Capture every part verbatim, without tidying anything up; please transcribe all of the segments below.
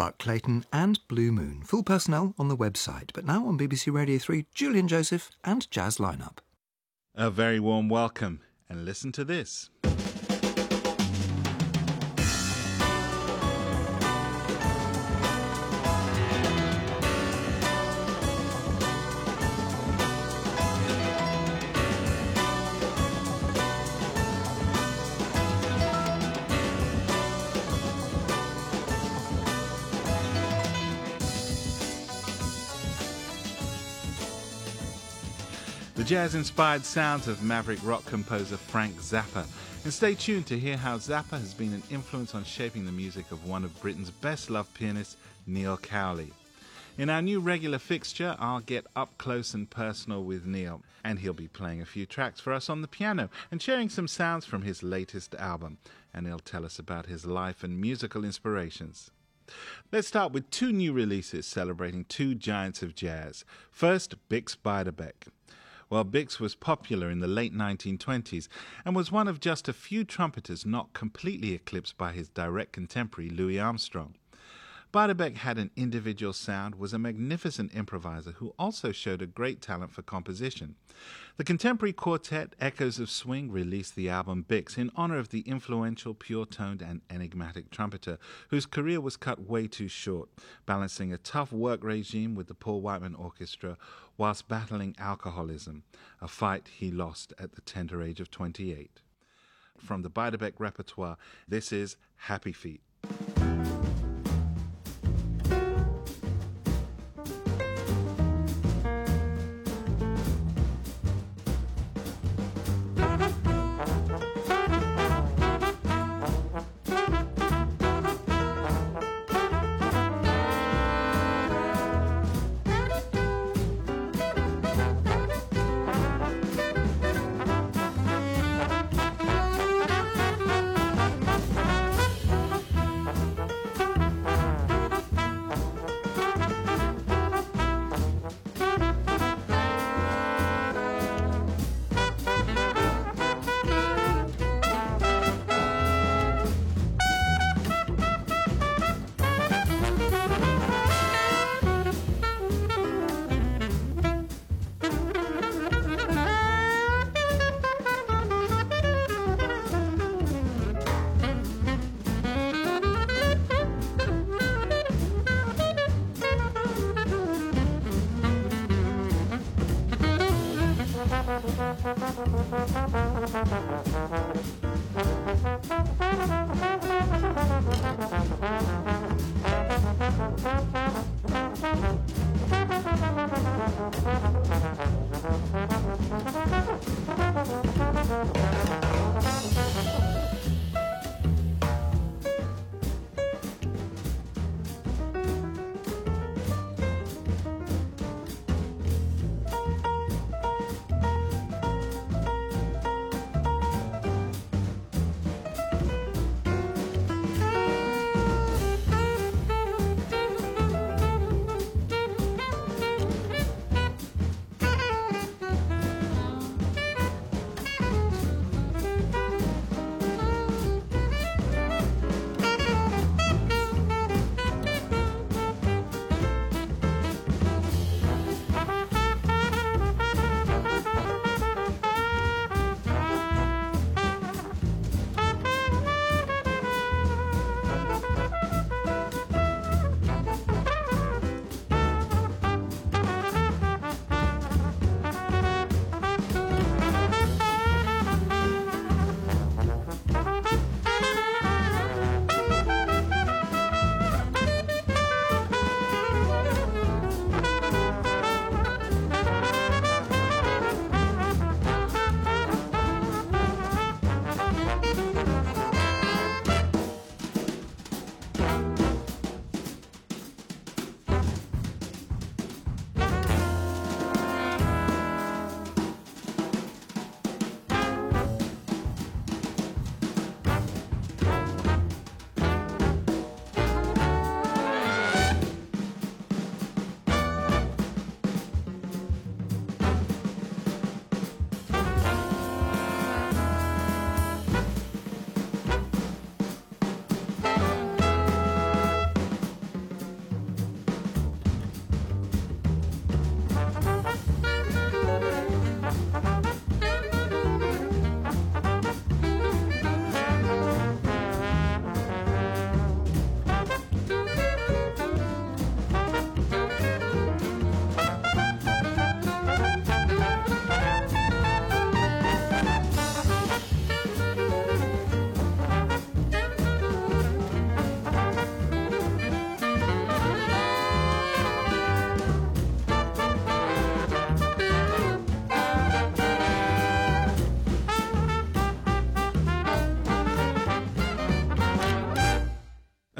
Buck Clayton and Blue Moon. Full personnel on the website. But now on B B C Radio three, Julian Joseph and Jazz Lineup. A very warm welcome, and listen to this. The jazz-inspired sounds of maverick rock composer Frank Zappa. And stay tuned to hear how Zappa has been an influence on shaping the music of one of Britain's best-loved pianists, Neil Cowley. In our new regular fixture, I'll get up close and personal with Neil, and he'll be playing a few tracks for us on the piano and sharing some sounds from his latest album. And he'll tell us about his life and musical inspirations. Let's start with two new releases celebrating two giants of jazz. First, Bix Beiderbecke. Well, Bix was popular in the late nineteen twenties and was one of just a few trumpeters not completely eclipsed by his direct contemporary Louis Armstrong. Beiderbecke had an individual sound, was a magnificent improviser who also showed a great talent for composition. The contemporary quartet Echoes of Swing released the album Bix in honor of the influential, pure-toned and enigmatic trumpeter whose career was cut way too short, balancing a tough work regime with the Paul Whiteman Orchestra whilst battling alcoholism, a fight he lost at the tender age of twenty-eight. From the Beiderbecke repertoire, this is Happy Feet.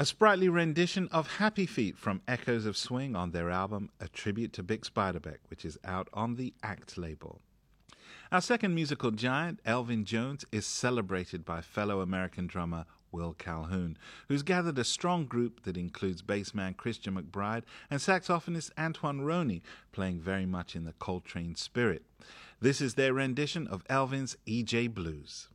A sprightly rendition of Happy Feet from Echoes of Swing on their album A Tribute to Bix Beiderbecke, which is out on the ACT label. Our second musical giant, Elvin Jones, is celebrated by fellow American drummer Will Calhoun, who's gathered a strong group that includes bassman Christian McBride and saxophonist Antoine Roney, playing very much in the Coltrane spirit. This is their rendition of Elvin's E J Blues.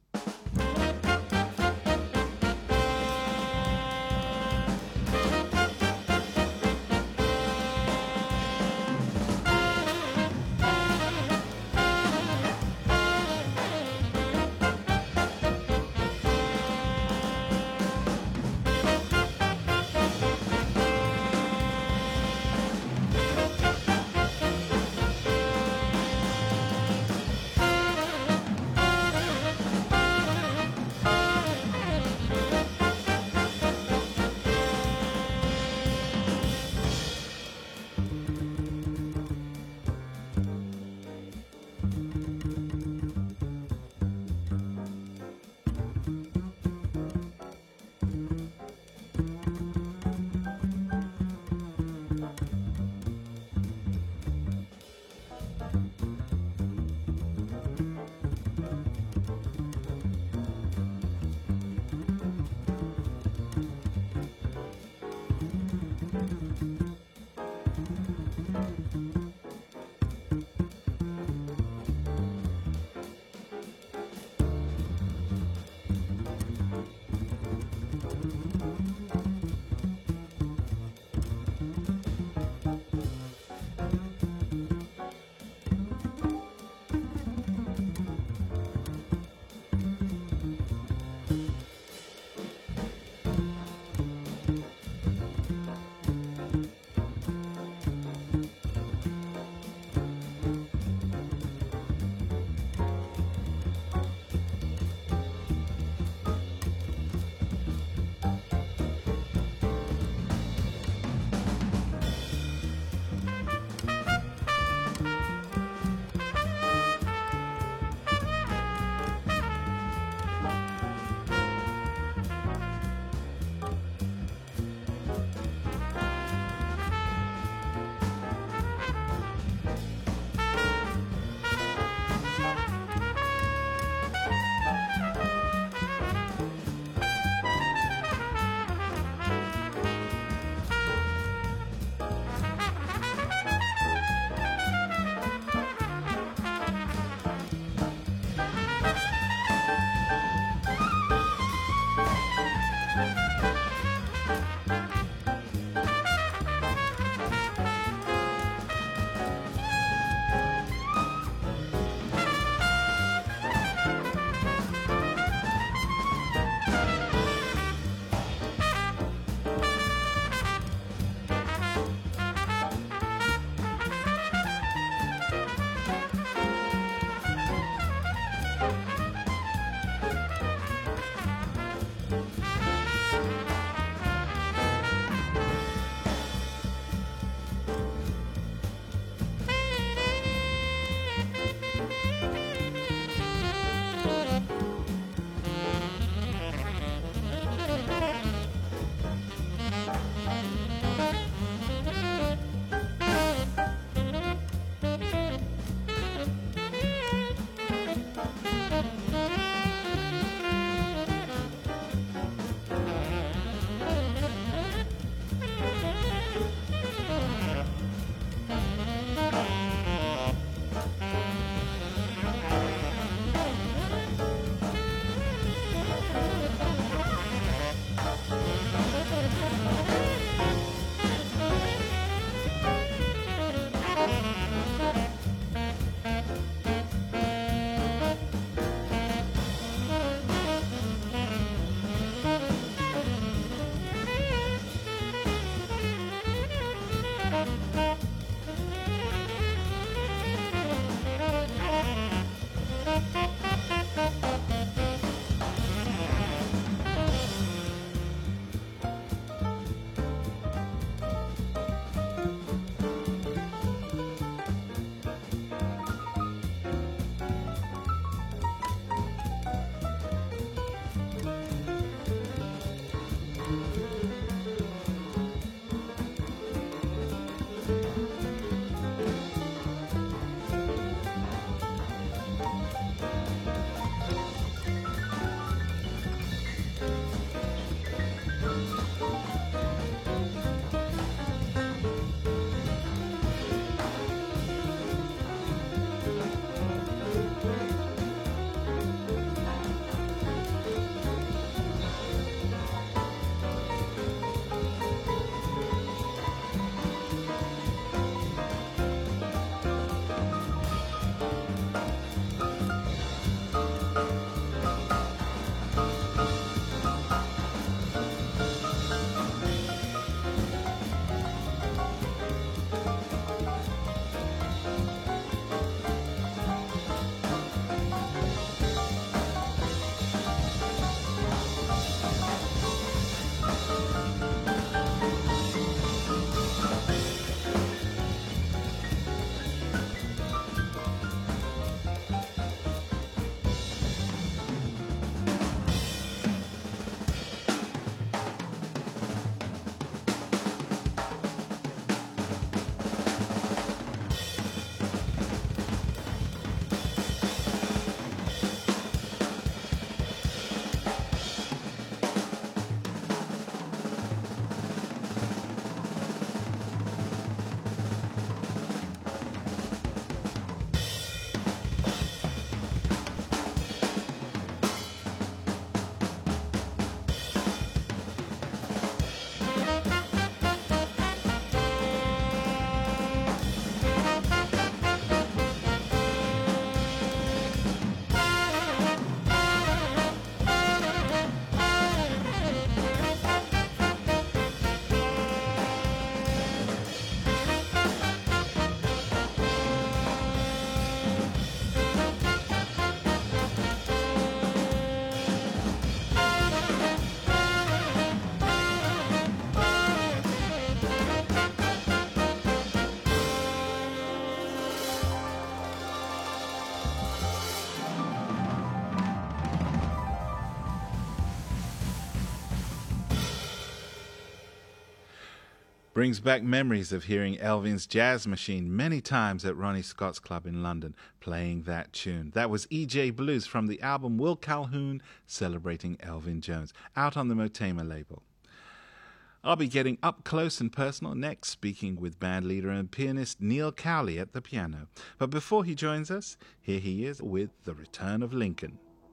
brings back memories of hearing Elvin's Jazz Machine many times at Ronnie Scott's Club in London, playing that tune. That was E J Blues from the album Will Calhoun Celebrating Elvin Jones, out on the Motema label. I'll be getting up close and personal next, speaking with bandleader and pianist Neil Cowley at the piano. But before he joins us, here he is with The Return of Lincoln.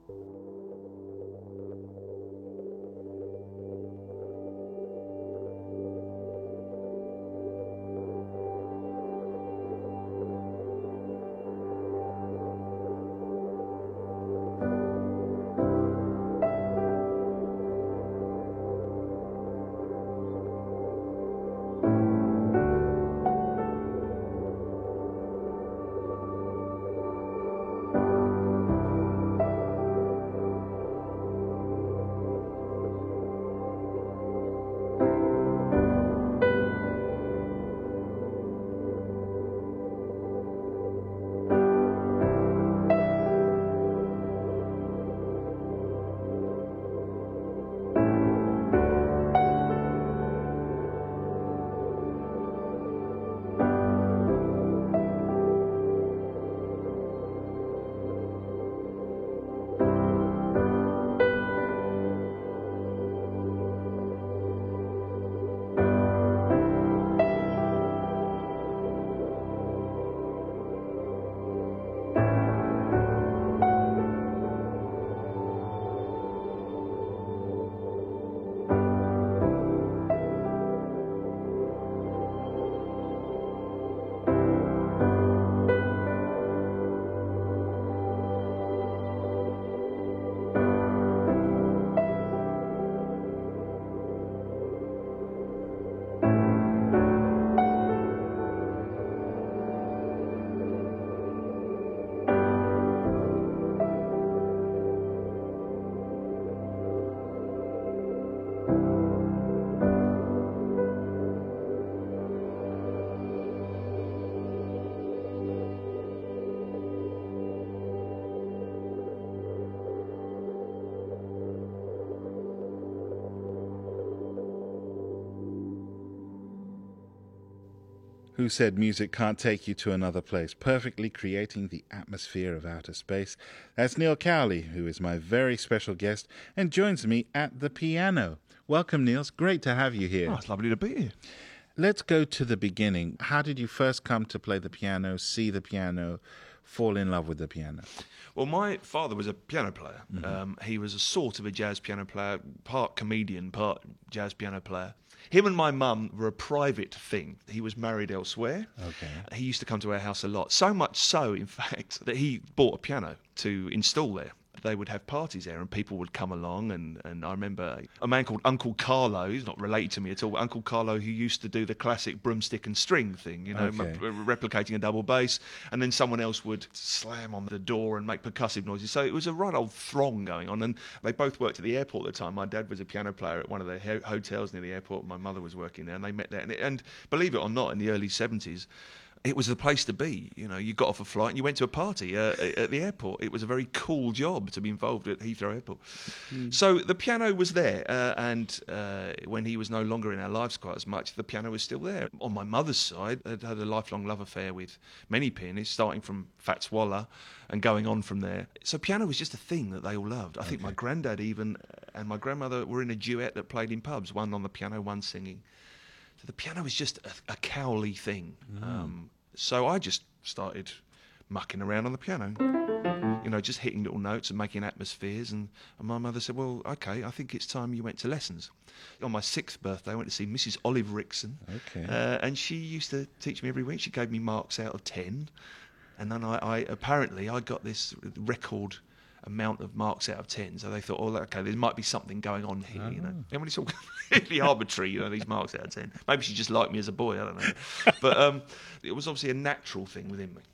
Who said music can't take you to another place, perfectly creating the atmosphere of outer space? That's Neil Cowley, who is my very special guest and joins me at the piano. Welcome, Neil. It's great to have you here. Oh, it's lovely to be here. Let's go to the beginning. How did you first come to play the piano, see the piano, fall in love with the piano? Well, my father was a piano player. Mm-hmm. Um, he was a sort of a jazz piano player, part comedian, part jazz piano player. Him and my mum were a private thing. He was married elsewhere. Okay. He used to come to our house a lot. So much so, in fact, that he bought a piano to install there. They would have parties there and people would come along, and, and I remember a man called Uncle Carlo, he's not related to me at all, but Uncle Carlo, who used to do the classic broomstick and string thing, you know, okay. m- replicating a double bass, and then someone else would slam on the door and make percussive noises. So it was a right old throng going on, and they both worked at the airport at the time. My dad was a piano player at one of the he- hotels near the airport, my mother was working there, and they met there. And, it, and believe it or not, in the early seventies, it was the place to be. You know, you got off a flight and you went to a party uh, at the airport. It was a very cool job to be involved at Heathrow Airport. Mm. So the piano was there, uh, and uh, when he was no longer in our lives quite as much, the piano was still there. On my mother's side, I'd had a lifelong love affair with many pianists, starting from Fats Waller and going on from there. So piano was just a thing that they all loved. I okay. think my granddad even and my grandmother were in a duet that played in pubs, one on the piano, one singing. So the piano was just a, a Cowley thing. Mm. Um, so I just started mucking around on the piano, you know, just hitting little notes and making atmospheres. And, and my mother said, well, OK, I think it's time you went to lessons. On my sixth birthday, I went to see Missus Olive Rickson. Okay. Uh, and she used to teach me every week. She gave me marks out of ten. And then I, I apparently I got this record amount of marks out of ten, so they thought, oh, okay, there might be something going on here, oh. you know. I mean, it's all completely arbitrary, you know, these marks out of ten. Maybe she just liked me as a boy, I don't know. But um, it was obviously a natural thing within me.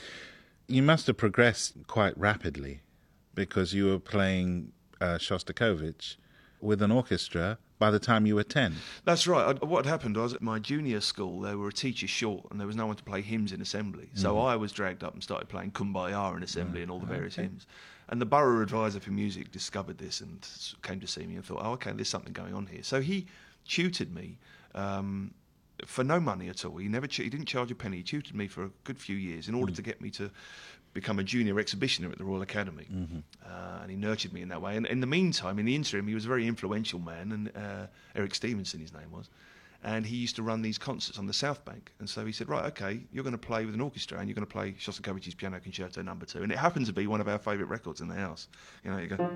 You must have progressed quite rapidly, because you were playing uh, Shostakovich with an orchestra by the time you were ten. That's right. I, what happened was at my junior school, there were a teacher short and there was no one to play hymns in assembly. So mm. I was dragged up and started playing Kumbaya in assembly right. and all the various okay. hymns. And the borough advisor for music discovered this and came to see me and thought, oh, okay, there's something going on here. So he tutored me um, for no money at all. He never ch- he didn't charge a penny. He tutored me for a good few years in order mm. to get me to become a junior exhibitioner at the Royal Academy. Mm-hmm. Uh, and he nurtured me in that way. And in the meantime, in the interim, he was a very influential man, and uh, Eric Stevenson, his name was. And he used to run these concerts on the South Bank. And so he said, right, OK, you're going to play with an orchestra and you're going to play Shostakovich's Piano Concerto Number Two. And it happened to be one of our favourite records in the house. You know, you go...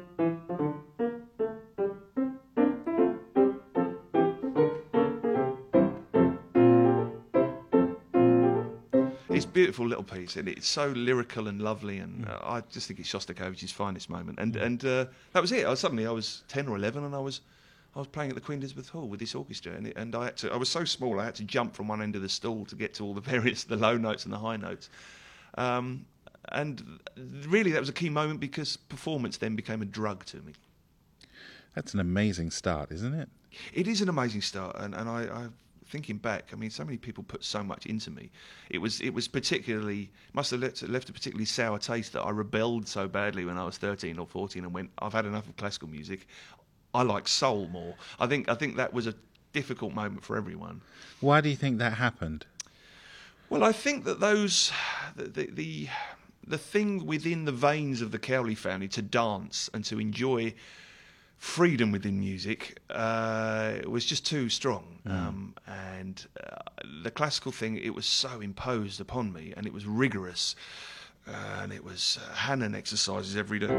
It's a beautiful little piece, and it's so lyrical and lovely, and uh, I just think it's Shostakovich's finest moment. And and uh, that was it. I, suddenly, I was ten or eleven, and I was I was playing at the Queen Elizabeth Hall with this orchestra, and, it, and I had to. I was so small, I had to jump from one end of the stall to get to all the various the low notes and the high notes. Um, and really, that was a key moment because performance then became a drug to me. That's an amazing start, isn't it? It is an amazing start, and and I. I thinking back, I mean, so many people put so much into me. It was it was particularly, must have left, left a particularly sour taste that I rebelled so badly when I was thirteen or fourteen and went, I've had enough of classical music. I like soul more. I think I think that was a difficult moment for everyone. Why do you think that happened? Well, I think that those, the the, the, the thing within the veins of the Cowley family to dance and to enjoy freedom within music uh, was just too strong, mm. um, and uh, the classical thing, it was so imposed upon me, and it was rigorous, uh, and it was uh, Hanon exercises every day.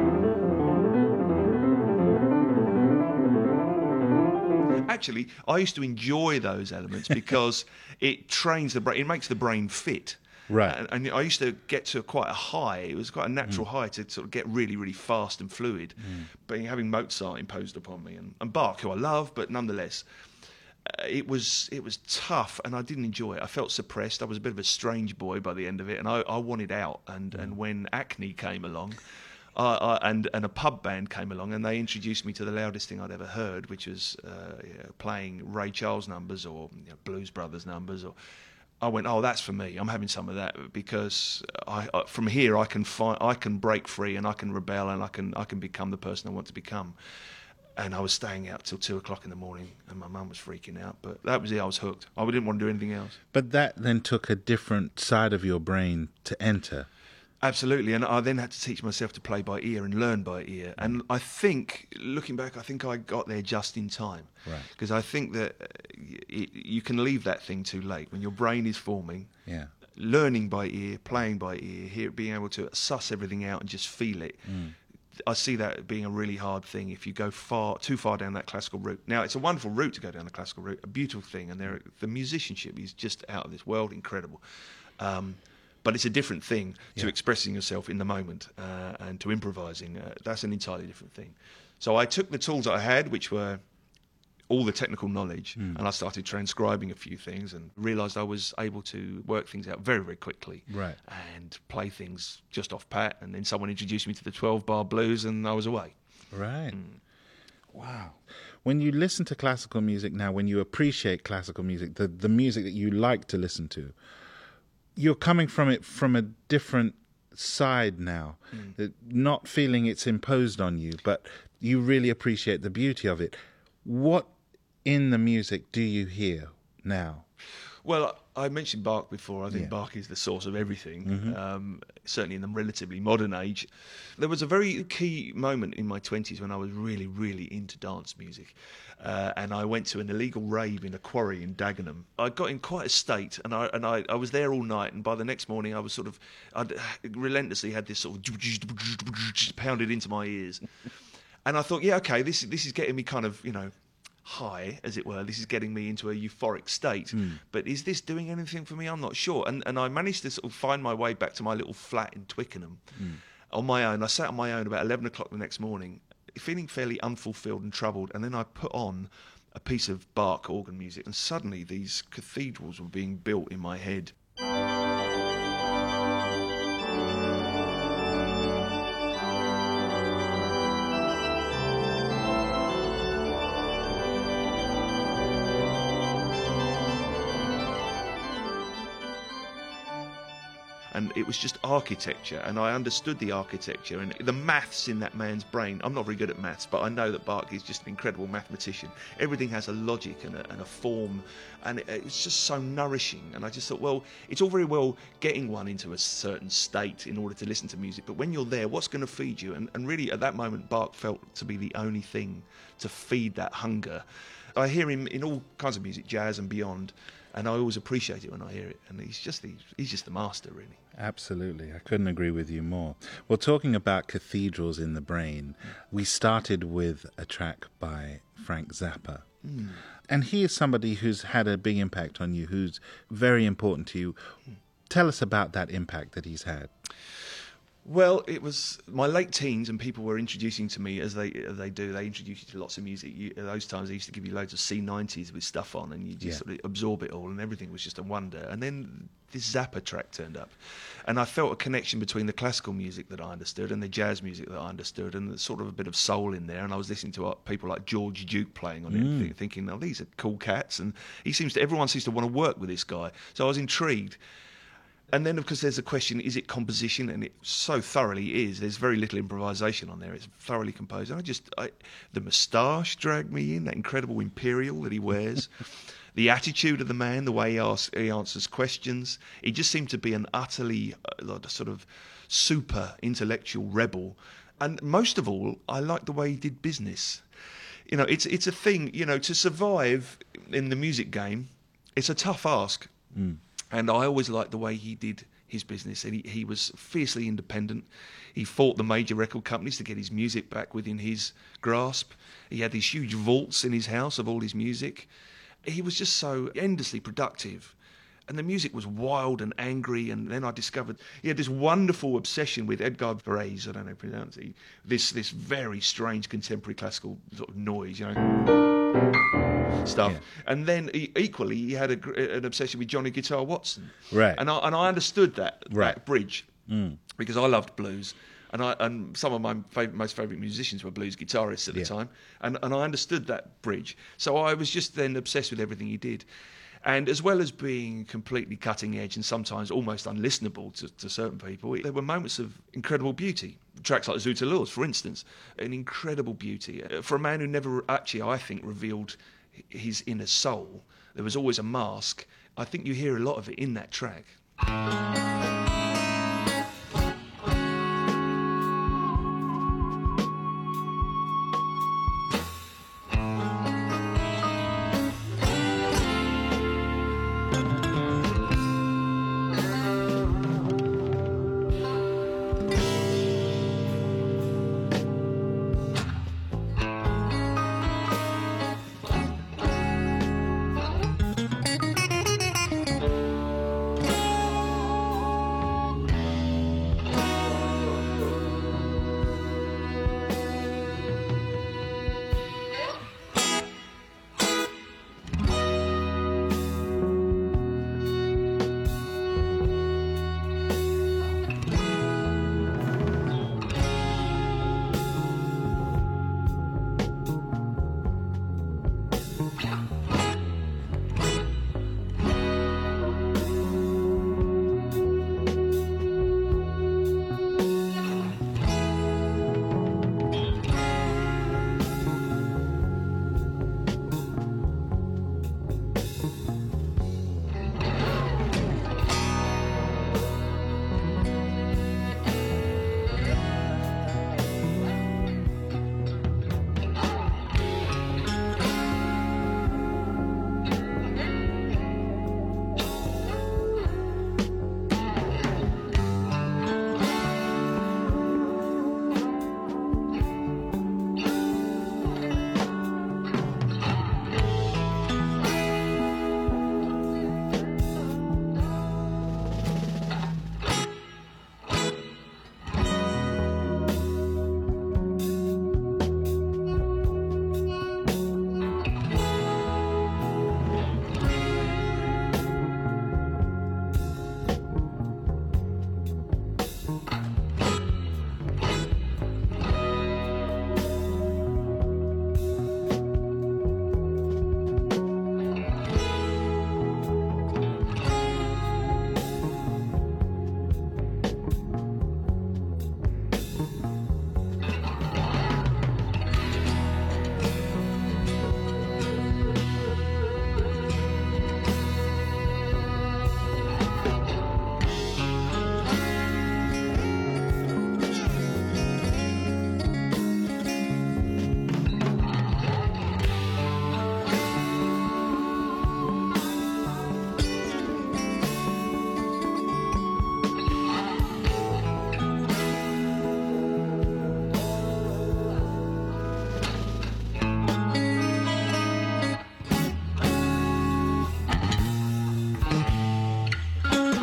Actually, I used to enjoy those elements because it trains the brain, it makes the brain fit. Right. And, and I used to get to quite a high. It was quite a natural mm. high to sort of get really, really fast and fluid. Mm. But having Mozart imposed upon me, and, and Bach, who I love, but nonetheless, uh, it was it was tough, and I didn't enjoy it. I felt suppressed. I was a bit of a strange boy by the end of it, and I, I wanted out. And, mm. and when Acne came along, I, I, and and a pub band came along, and they introduced me to the loudest thing I'd ever heard, which was uh, you know, playing Ray Charles numbers or you know, Blues Brothers numbers, or. I went, oh, that's for me. I'm having some of that because I, I, from here I can find, I can break free and I can rebel and I can I can become the person I want to become. And I was staying out till two o'clock in the morning, and my mum was freaking out. But that was it. I was hooked. I didn't want to do anything else. But that then took a different side of your brain to enter. Absolutely, and I then had to teach myself to play by ear and learn by ear. And I think, looking back, I think I got there just in time. Right. Because I think that it, you can leave that thing too late. When your brain is forming, yeah. learning by ear, playing by ear, hear, being able to suss everything out and just feel it, mm. I see that being a really hard thing if you go far too far down that classical route. Now, it's a wonderful route to go down the classical route, a beautiful thing, and there, the musicianship is just out of this world, incredible. Um, But it's a different thing to yeah. expressing yourself in the moment uh, and to improvising. Uh, that's an entirely different thing. So I took the tools that I had, which were all the technical knowledge, mm. and I started transcribing a few things and realised I was able to work things out very, very quickly right. and play things just off pat. And then someone introduced me to the twelve-bar blues and I was away. Right. Mm. Wow. When you listen to classical music now, when you appreciate classical music, the, the music that you like to listen to, you're coming from it from a different side now, mm. not feeling it's imposed on you, but you really appreciate the beauty of it. What in the music do you hear now? Well, I mentioned Bach before. I think yeah. Bach is the source of everything, mm-hmm. um, certainly in the relatively modern age. There was a very key moment in my twenties when I was really, really into dance music. Uh, and I went to an illegal rave in a quarry in Dagenham. I got in quite a state, and I and I, I was there all night. And by the next morning, I was sort of, I'd relentlessly had this sort of pounded into my ears. And I thought, yeah, okay, this this is getting me kind of, you know, high, as it were. This is getting me into a euphoric state. Mm. But is this doing anything for me? I'm not sure. And and I managed to sort of find my way back to my little flat in Twickenham mm. on my own. I sat on my own about eleven o'clock the next morning, feeling fairly unfulfilled and troubled, and then I put on a piece of Bach organ music, and suddenly these cathedrals were being built in my head. and it was just architecture, and I understood the architecture and the maths in that man's brain. I'm not very good at maths, but I know that Bach is just an incredible mathematician. Everything has a logic and a, and a form, and it, it's just so nourishing. And I just thought, well, it's all very well getting one into a certain state in order to listen to music, but when you're there, what's going to feed you? And, and really, at that moment, Bach felt to be the only thing to feed that hunger. I hear him in all kinds of music, jazz and beyond, and I always appreciate it when I hear it. And he's just the, he's just the master, really. Absolutely. I couldn't agree with you more. Well, talking about cathedrals in the brain, we started with a track by Frank Zappa. Mm. And he is somebody who's had a big impact on you, who's very important to you. Tell us about that impact that he's had. Well, it was my late teens, and people were introducing to me, as they as they do. They introduce you to lots of music. You, at those times, they used to give you loads of C nineties with stuff on, and you just yeah. sort of absorb it all, and everything was just a wonder. And then this Zappa track turned up, and I felt a connection between the classical music that I understood and the jazz music that I understood, and sort of a bit of soul in there. And I was listening to people like George Duke playing on mm. it, thinking, "Oh, these are cool cats." And he seems to everyone seems to want to work with this guy. So I was intrigued. And then, of course, there's a question, is it composition? And it so thoroughly is. There's very little improvisation on there. It's thoroughly composed. And I just, I, the moustache dragged me in, that incredible imperial that he wears. The attitude of the man, the way he, asks, he answers questions. He just seemed to be an utterly uh, sort of super intellectual rebel. And most of all, I liked the way he did business. You know, it's, it's a thing, you know, to survive in the music game, it's a tough ask. Mm. And I always liked the way he did his business. And he, he was fiercely independent. He fought the major record companies to get his music back within his grasp. He had these huge vaults in his house of all his music. He was just so endlessly productive. And the music was wild and angry. And then I discovered he had this wonderful obsession with Edgar Varese, I don't know how to pronounce it, this, this very strange contemporary classical sort of noise, you know, stuff. Yeah. And then he, equally he had a, an obsession with Johnny Guitar Watson. Right. And I, and I understood that, right. that bridge mm. because I loved blues. And I and some of my favorite, most favourite musicians were blues guitarists at the yeah. time. And, and I understood that bridge. So I was just then obsessed with everything he did. And as well as being completely cutting edge and sometimes almost unlistenable to, to certain people, there were moments of incredible beauty. Tracks like Zoot Allures, for instance, an incredible beauty. For a man who never actually, I think, revealed his inner soul, there was always a mask. I think you hear a lot of it in that track.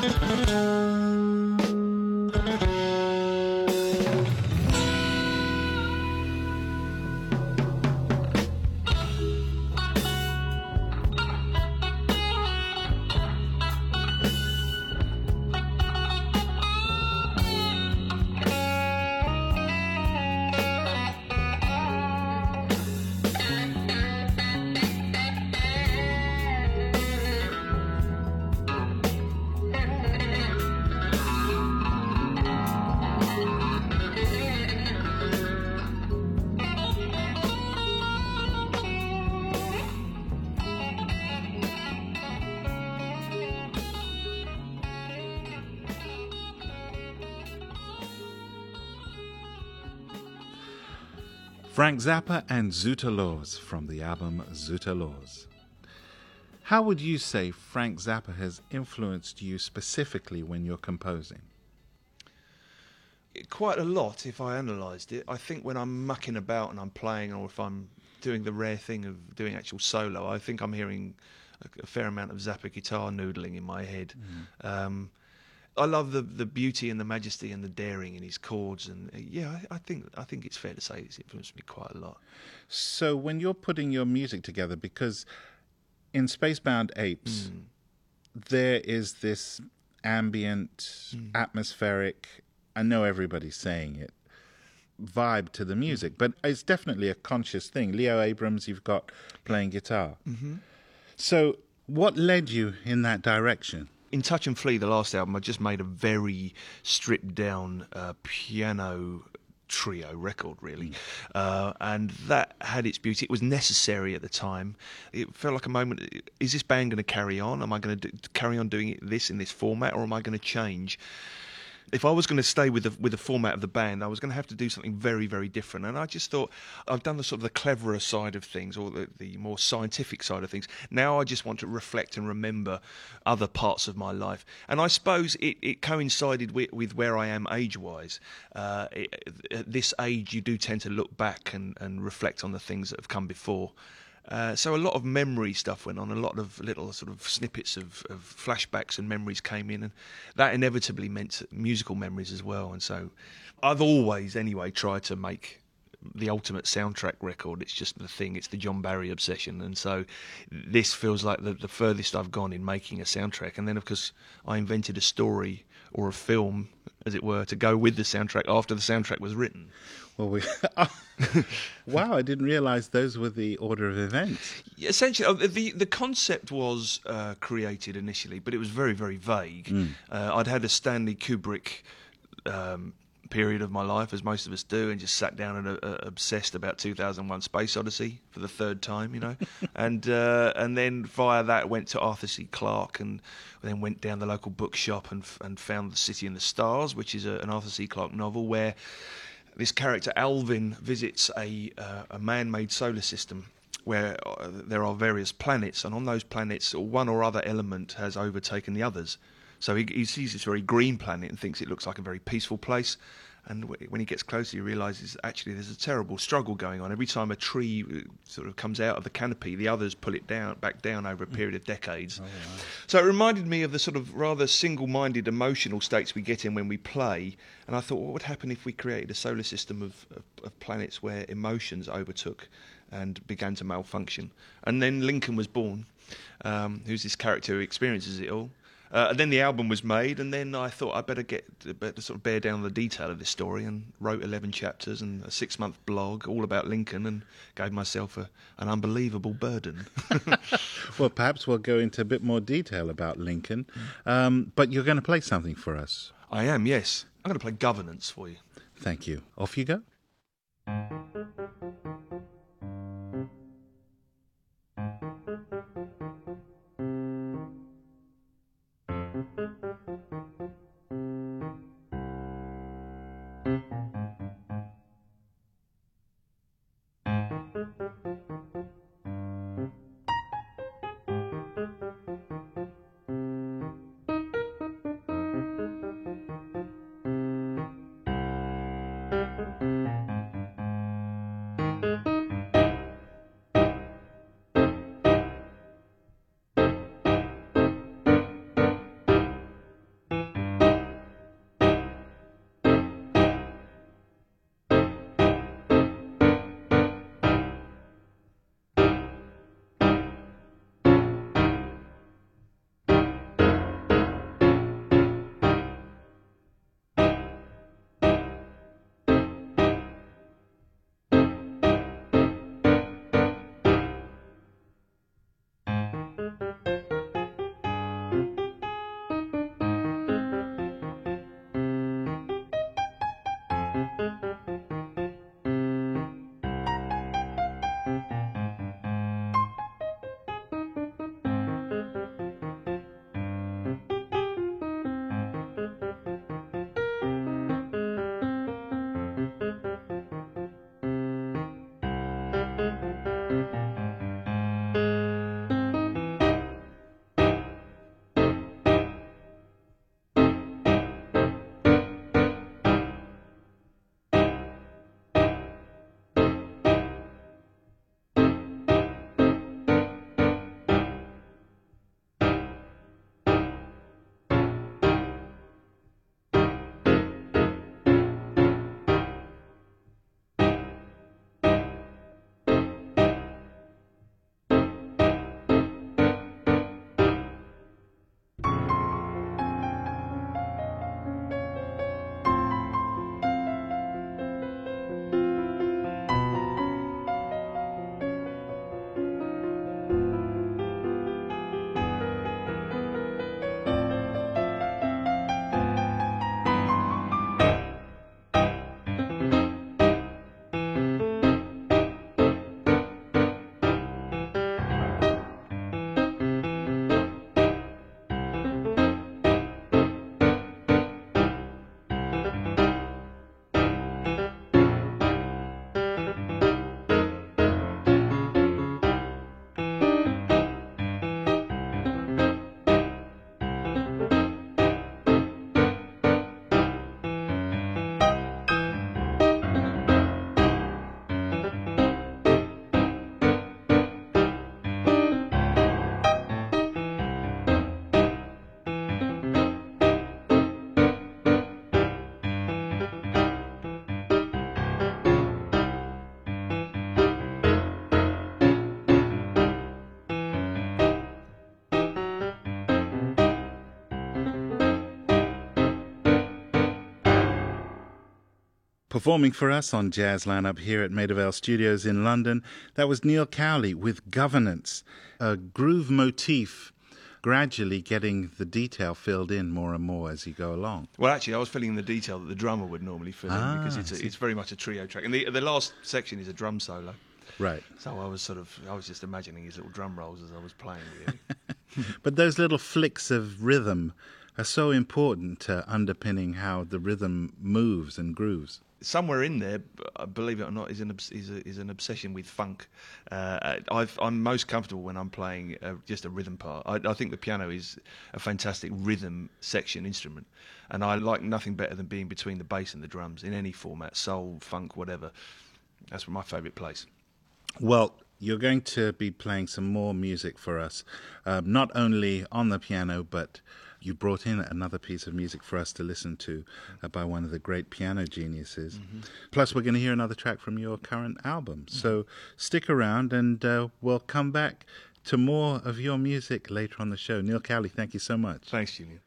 Frank Zappa and Zoota Laws from the album Zoota Laws. How would you say Frank Zappa has influenced you specifically when you're composing? Quite a lot, if I analysed it. I think when I'm mucking about and I'm playing, or if I'm doing the rare thing of doing actual solo, I think I'm hearing a, a fair amount of Zappa guitar noodling in my head. Mm. Um, I love the the beauty and the majesty and the daring in his chords, and uh, yeah, I, I think I think it's fair to say it's influenced me quite a lot. So when you're putting your music together, because in Spacebound Apes, mm. there is this ambient, mm. atmospheric, I know everybody's saying it, vibe to the music, but it's definitely a conscious thing. Leo Abrams, you've got playing guitar. Mm-hmm. So what led you in that direction? In Touch and Flee, the last album, I just made a very stripped-down uh, piano trio record, really. Mm. Uh, and that had its beauty. It was necessary at the time. It felt like a moment, is this band going to carry on? Am I going to carry on doing it, this in this format, or am I going to change? If I was going to stay with the with the format of the band, I was going to have to do something very, very different. And I just thought, I've done the sort of the cleverer side of things, or the, the more scientific side of things. Now I just want to reflect and remember other parts of my life. And I suppose it, it coincided with, with where I am age-wise. Uh, it, at this age, you do tend to look back and, and reflect on the things that have come before. Uh, so a lot of memory stuff went on, a lot of little sort of snippets of, of flashbacks and memories came in, and that inevitably meant musical memories as well. And so I've always, anyway, tried to make the ultimate soundtrack record. It's just the thing, it's the John Barry obsession. And so this feels like the, the furthest I've gone in making a soundtrack. And then, of course, I invented a story or a film, as it were, to go with the soundtrack after the soundtrack was written. Well, we wow! I didn't realise those were the order of events. Essentially, the the concept was uh, created initially, but it was very, very vague. Mm. Uh, I'd had a Stanley Kubrick um, period of my life, as most of us do, and just sat down and uh, obsessed about two thousand one: Space Odyssey for the third time, you know, and uh, and then via that went to Arthur C. Clarke, and then went down the local bookshop and and found The City and the Stars, which is a, an Arthur C. Clarke novel where this character Alvin visits a uh, a man-made solar system where uh, there are various planets, and on those planets one or other element has overtaken the others. So he, he sees this very green planet and thinks it looks like a very peaceful place, and w- when he gets closer he realises actually there's a terrible struggle going on. Every time a tree sort of comes out of the canopy, the others pull it down back down over a period of decades. Oh, wow. So it reminded me of the sort of rather single-minded emotional states we get in when we play, and I thought, what would happen if we created a solar system of, of, of planets where emotions overtook and began to malfunction? And then Lincoln was born, um, who's this character who experiences it all. Uh, and then the album was made, and then I thought I'd better get better sort of bear down the detail of this story, and wrote eleven chapters and a six-month blog all about Lincoln, and gave myself a, an unbelievable burden. Well, perhaps we'll go into a bit more detail about Lincoln, um, but you're going to play something for us. I am, yes. I'm going to play Governance for you. Thank you. Off you go. Performing for us on Jazz Lineup here at Maida Vale Studios in London, that was Neil Cowley with Governance, a groove motif, gradually getting the detail filled in more and more as you go along. Well, actually, I was filling in the detail that the drummer would normally fill Ah, in because it's a, it's very much a trio track, and the the last section is a drum solo. Right. So I was sort of I was just imagining his little drum rolls as I was playing. Really. But those little flicks of rhythm are so important to underpinning how the rhythm moves and grooves. Somewhere in there, believe it or not, is an obs- is, a, is an obsession with funk. Uh, I've, I'm most comfortable when I'm playing uh, just a rhythm part. I, I think the piano is a fantastic rhythm section instrument, and I like nothing better than being between the bass and the drums in any format, soul, funk, whatever. That's my favourite place. Well, you're going to be playing some more music for us, um, not only on the piano, but you brought in another piece of music for us to listen to uh, by one of the great piano geniuses. Mm-hmm. Plus, we're going to hear another track from your current album. Mm-hmm. So stick around and uh, we'll come back to more of your music later on the show. Neil Cowley, thank you so much. Thanks, Julian.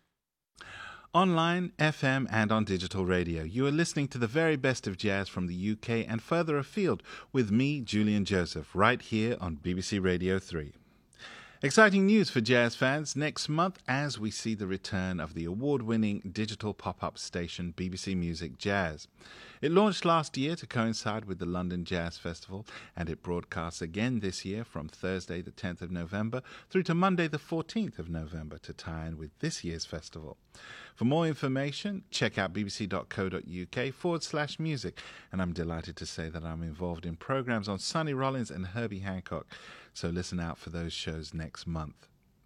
Online, F M and on digital radio, you are listening to the very best of jazz from the U K and further afield with me, Julian Joseph, right here on B B C Radio three. Exciting news for jazz fans next month as we see the return of the award-winning digital pop-up station B B C Music Jazz. It launched last year to coincide with the London Jazz Festival, and it broadcasts again this year from Thursday the tenth of November through to Monday the fourteenth of November to tie in with this year's festival. For more information, check out bbc.co.uk forward slash music, and I'm delighted to say that I'm involved in programs on Sonny Rollins and Herbie Hancock, so listen out for those shows next month.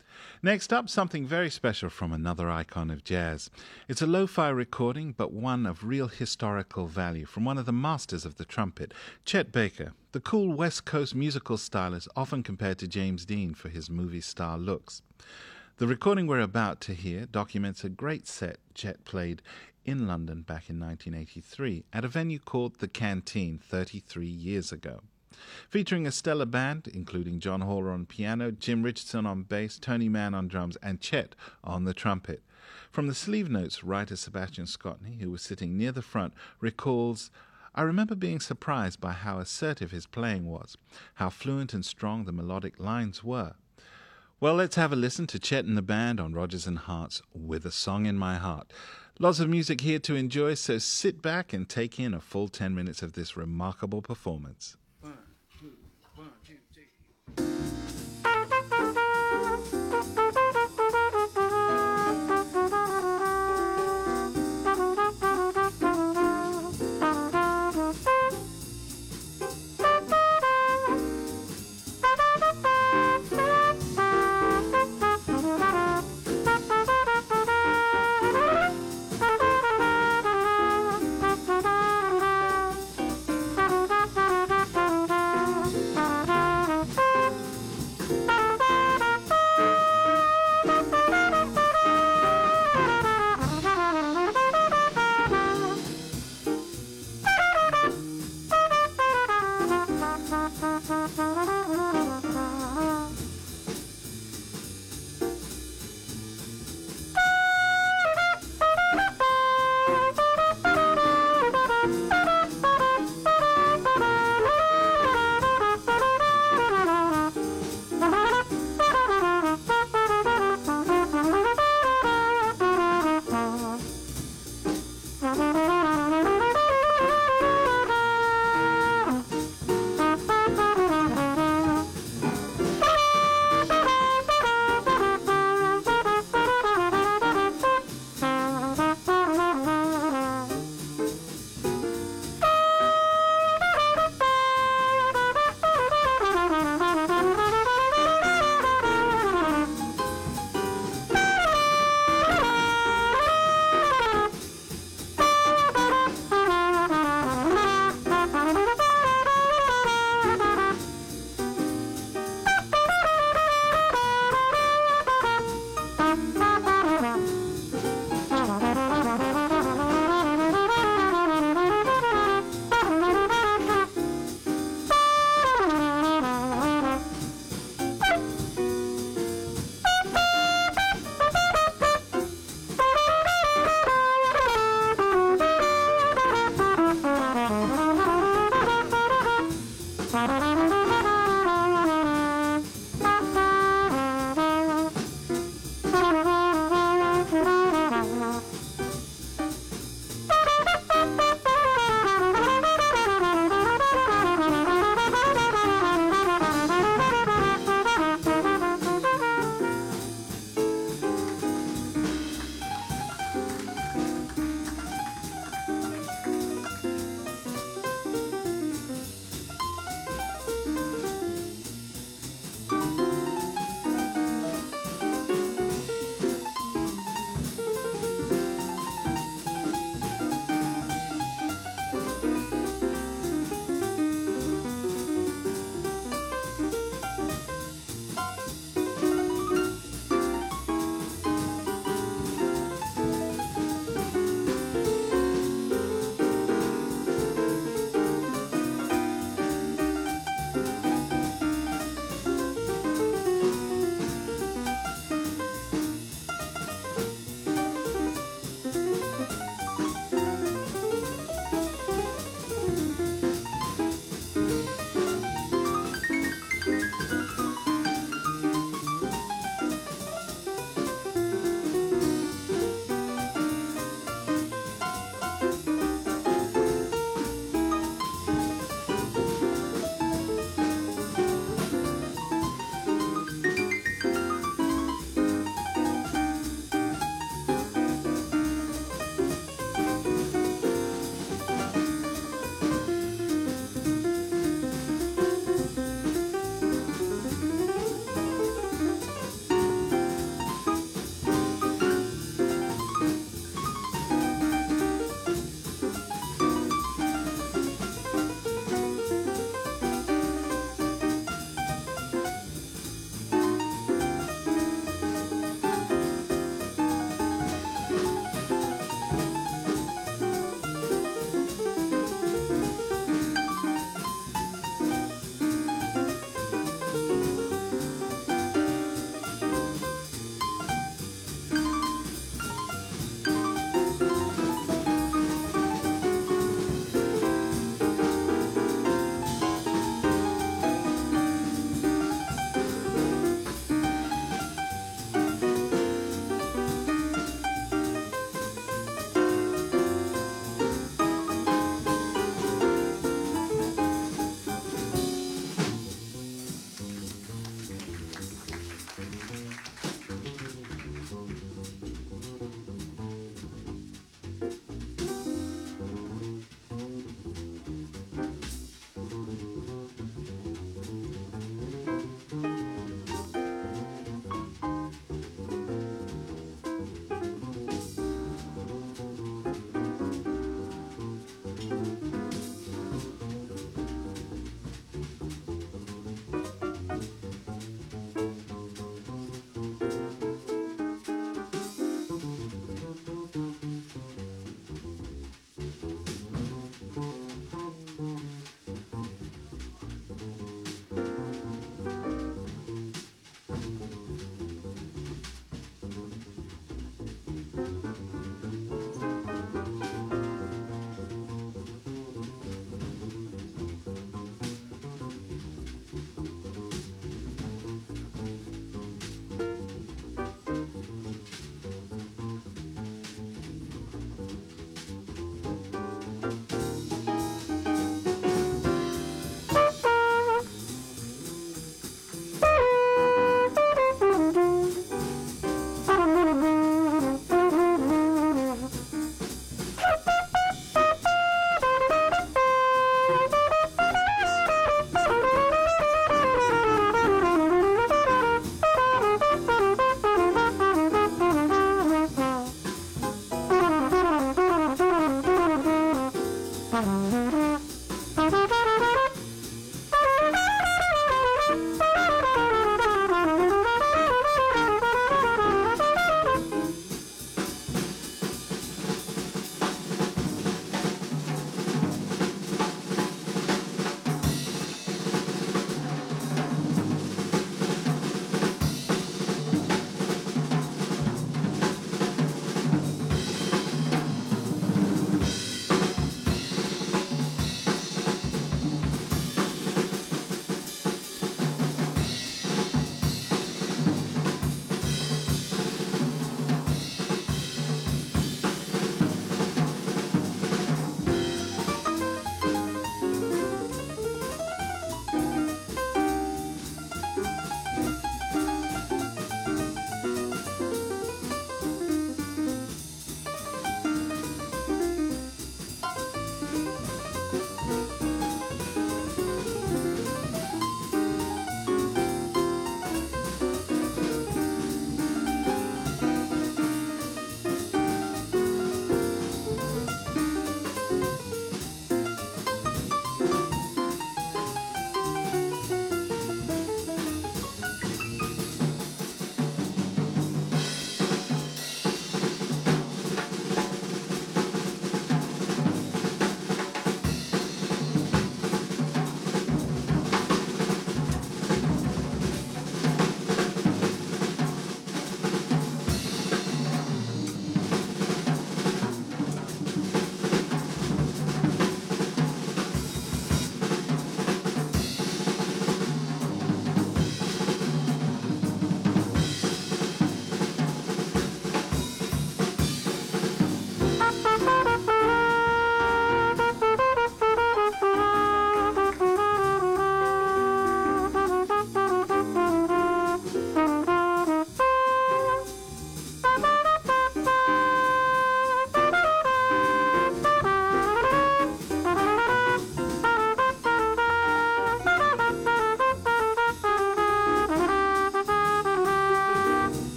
Next up, something very special from another icon of jazz. It's a lo-fi recording, but one of real historical value from one of the masters of the trumpet, Chet Baker, the cool West Coast musical stylist often compared to James Dean for his movie star looks. The recording we're about to hear documents a great set Chet played in London back in nineteen eighty-three at a venue called The Canteen thirty-three years ago. Featuring a stellar band, including John Haller on piano, Jim Richardson on bass, Tony Mann on drums, and Chet on the trumpet. From the sleeve notes, writer Sebastian Scotney, who was sitting near the front, recalls, "I remember being surprised by how assertive his playing was, how fluent and strong the melodic lines were." Well, let's have a listen to Chet and the band on Rodgers and Hart's With a Song in My Heart. Lots of music here to enjoy, so sit back and take in a full ten minutes of this remarkable performance. One, two, one, two, three. Thank you.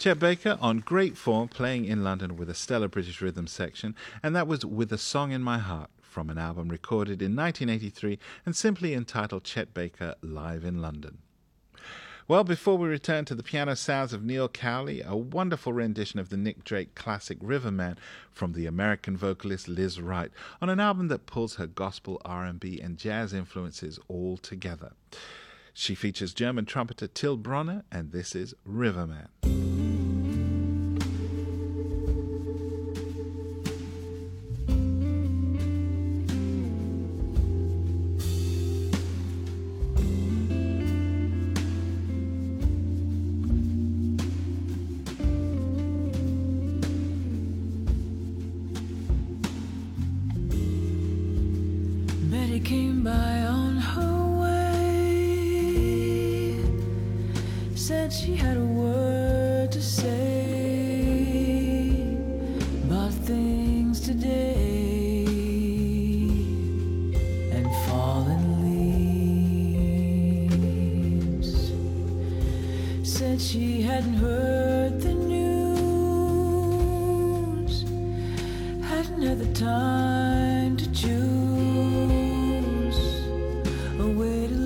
Chet Baker on great form, playing in London with a stellar British rhythm section, and that was With a Song in My Heart, from an album recorded in nineteen eighty-three and simply entitled Chet Baker Live in London. Well, before we return to the piano sounds of Neil Cowley, a wonderful rendition of the Nick Drake classic Riverman from the American vocalist Liz Wright on an album that pulls her gospel, R and B and jazz influences all together. She features German trumpeter Till Bronner, and this is Riverman. Betty came by on her way, said she had a word to say about things today and fallen leaves. Said she hadn't heard the news, hadn't had the time to choose a way to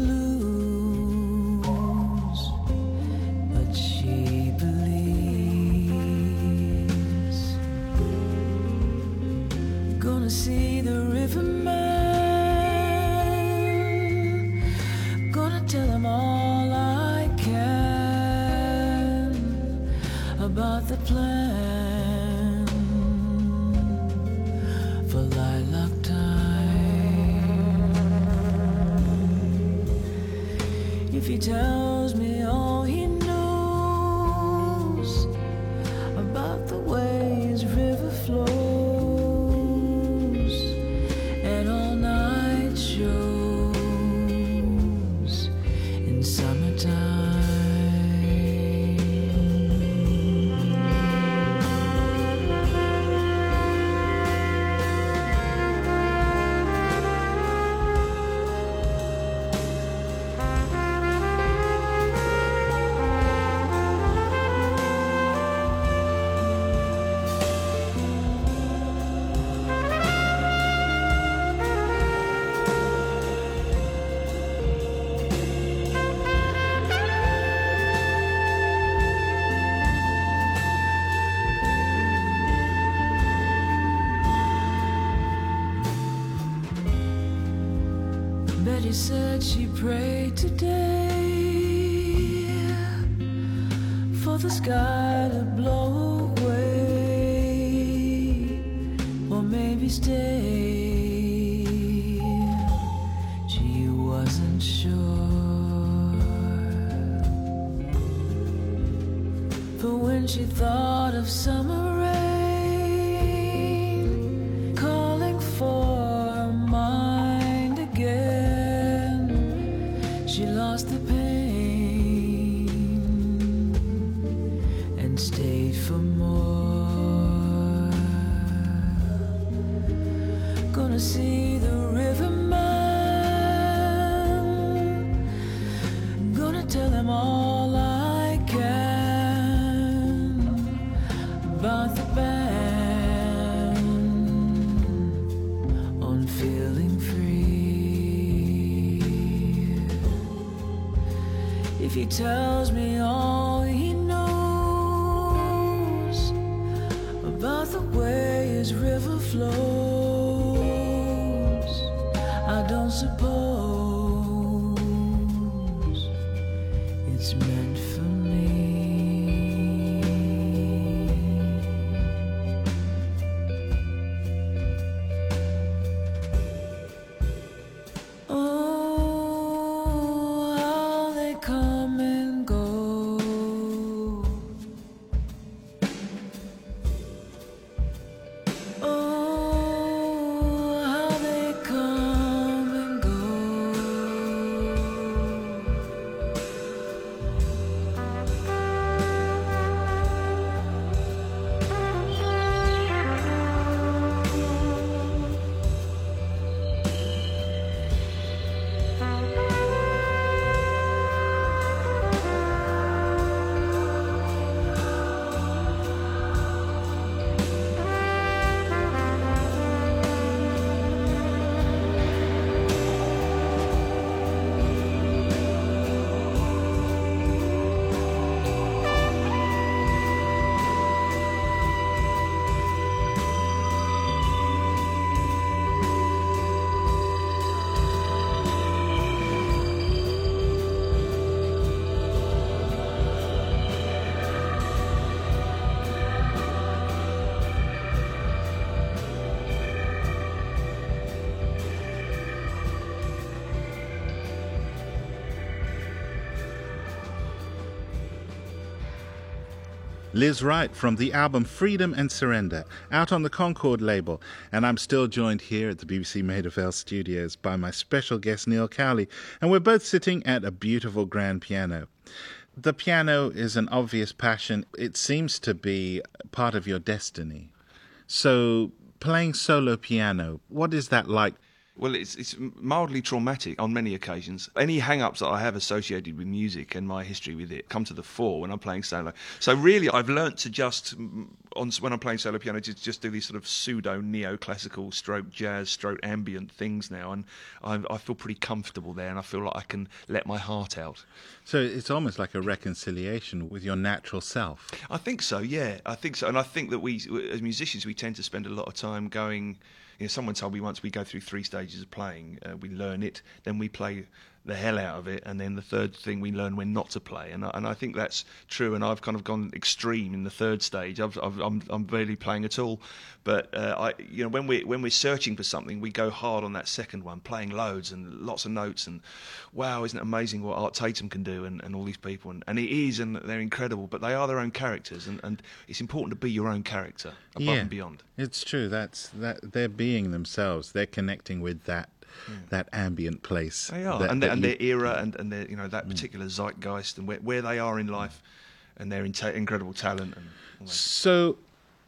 lose, but she believes. Gonna see the Riverman, gonna tell him all I can about the plan for lilac time. If he tells me all he knows about the way his river flows and all-night shows in summertime. Betty said she prayed today for the sky to blow away or maybe stay. She wasn't sure, but when she thought of summer rain calling for her mind again, she lost the pain and stayed for more. Gonna see the Riverman, gonna tell him all I can about the ban on feeling free. If he tells me all he knows about the way his river flows, I don't suppose it's meant for me. Oh, how they come and go. Oh, how they come and go. Liz Wright from the album Freedom and Surrender, out on the Concord label. And I'm still joined here at the B B C Maida Vale studios by my special guest Neil Cowley, and we're both sitting at a beautiful grand piano. The piano is an obvious passion. It seems to be part of your destiny. So, playing solo piano, what is that like? Well, it's it's mildly traumatic on many occasions. Any hang-ups that I have associated with music and my history with it come to the fore when I'm playing solo. So really, I've learnt to just, on when I'm playing solo piano, to just do these sort of pseudo neoclassical, stroke jazz, stroke ambient things now, and I, I feel pretty comfortable there, and I feel like I can let my heart out. So it's almost like a reconciliation with your natural self. I think so, yeah. I think so, and I think that we, as musicians, we tend to spend a lot of time going. You know, someone told me once we go through three stages of playing. Uh, we learn it, then we play the hell out of it, and then the third thing we learn when not to play. And I, and I think that's true. And I've kind of gone extreme in the third stage. I've, I've, I'm I'm barely playing at all. But uh, I, you know, when we when we're searching for something, we go hard on that second one, playing loads and lots of notes. And wow, isn't it amazing what Art Tatum can do, and, and all these people? And, and it is, and they're incredible. But they are their own characters, and, and it's important to be your own character above yeah, and beyond. It's true. That's that they're being themselves. They're connecting with that. Yeah. That ambient place. They are, that, and, that and you, their era, and, and their, you know, that particular mm. zeitgeist, and where, where they are in life, and their in- incredible talent. And all that. So,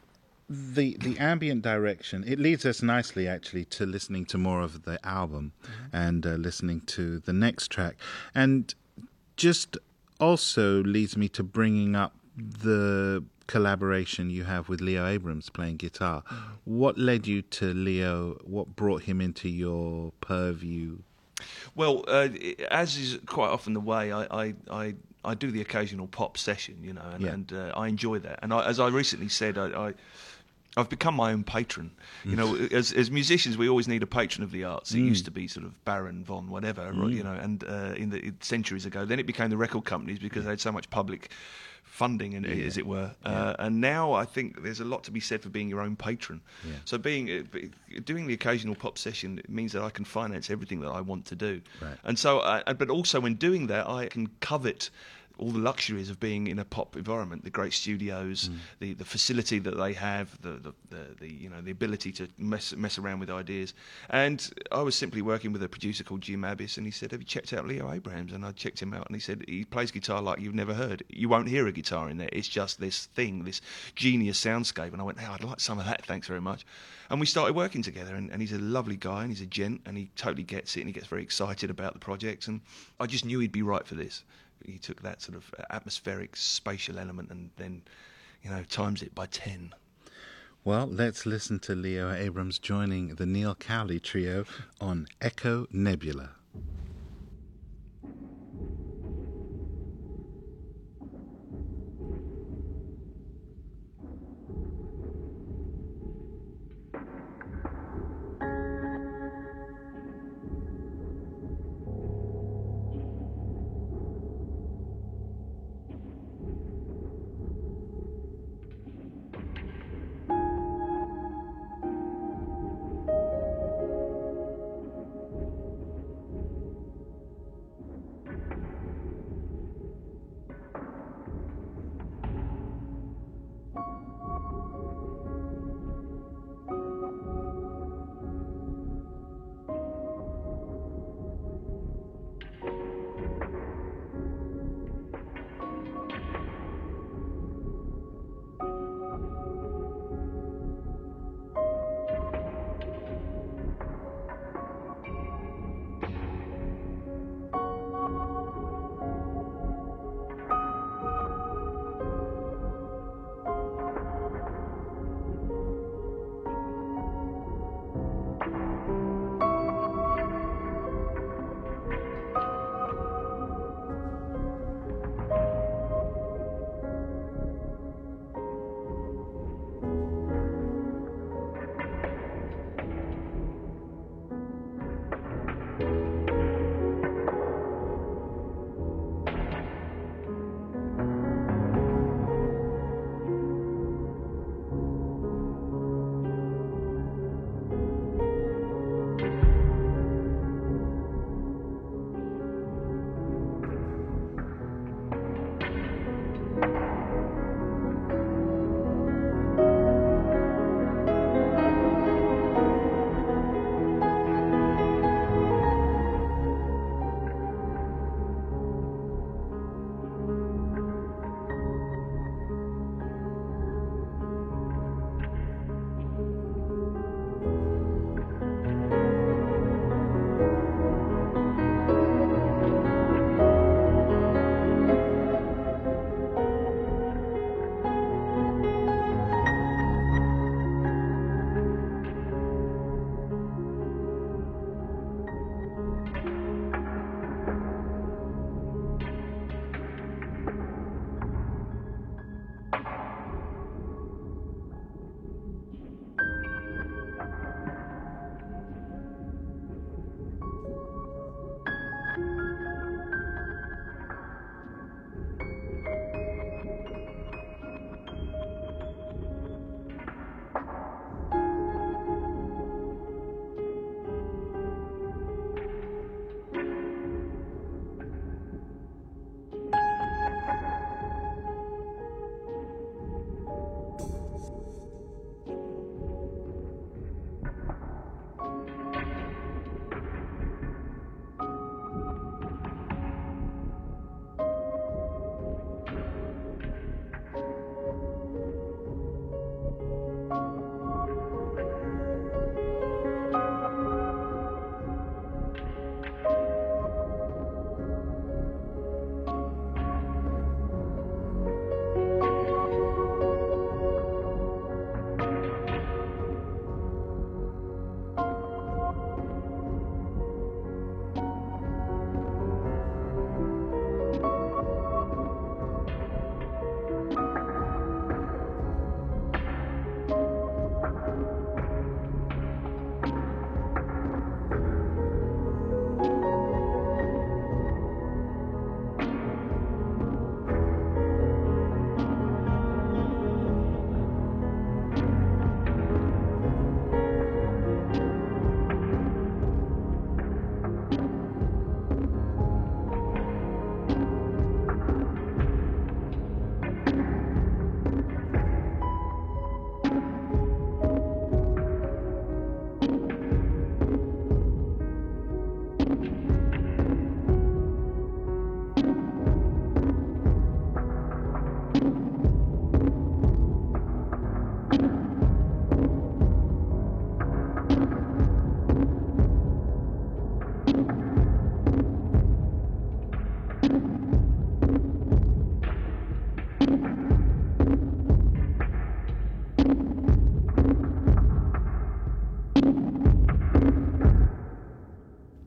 the the ambient direction, it leads us nicely, actually, to listening to more of the album, mm-hmm. and uh, listening to the next track, and just also leads me to bringing up the collaboration you have with Leo Abrams playing guitar. Mm. What led you to Leo? What brought him into your purview? Well, uh, as is quite often the way, I, I, I, I do the occasional pop session, you know, and, yeah. and uh, I enjoy that. And I, as I recently said, I, I, I've become my own patron. You know, as, as musicians, we always need a patron of the arts. It mm. used to be sort of Baron von whatever, mm. you know, and uh, in the centuries ago. Then it became the record companies because they had so much public funding, and yeah. as it were, yeah. uh, and now I think there's a lot to be said for being your own patron. Yeah. So being uh, doing the occasional pop session means that I can finance everything that I want to do, right. and so, I, but also when doing that, I can covet all the luxuries of being in a pop environment, the great studios, mm. the, the facility that they have, the, the, the, the you know the ability to mess mess around with ideas. And I was simply working with a producer called Jim Abbis, and he said, "Have you checked out Leo Abrams?" And I checked him out, and he said, "He plays guitar like you've never heard. You won't hear a guitar in there. It's just this thing, this genius soundscape." And I went, "Hey, I'd like some of that, thanks very much." And we started working together, and, and he's a lovely guy, and he's a gent, and he totally gets it, and he gets very excited about the projects, and I just knew he'd be right for this. He took that sort of atmospheric, spatial element and then, you know, times it by ten. Well, let's listen to Leo Abrams joining the Neil Cowley Trio on Echo Nebula.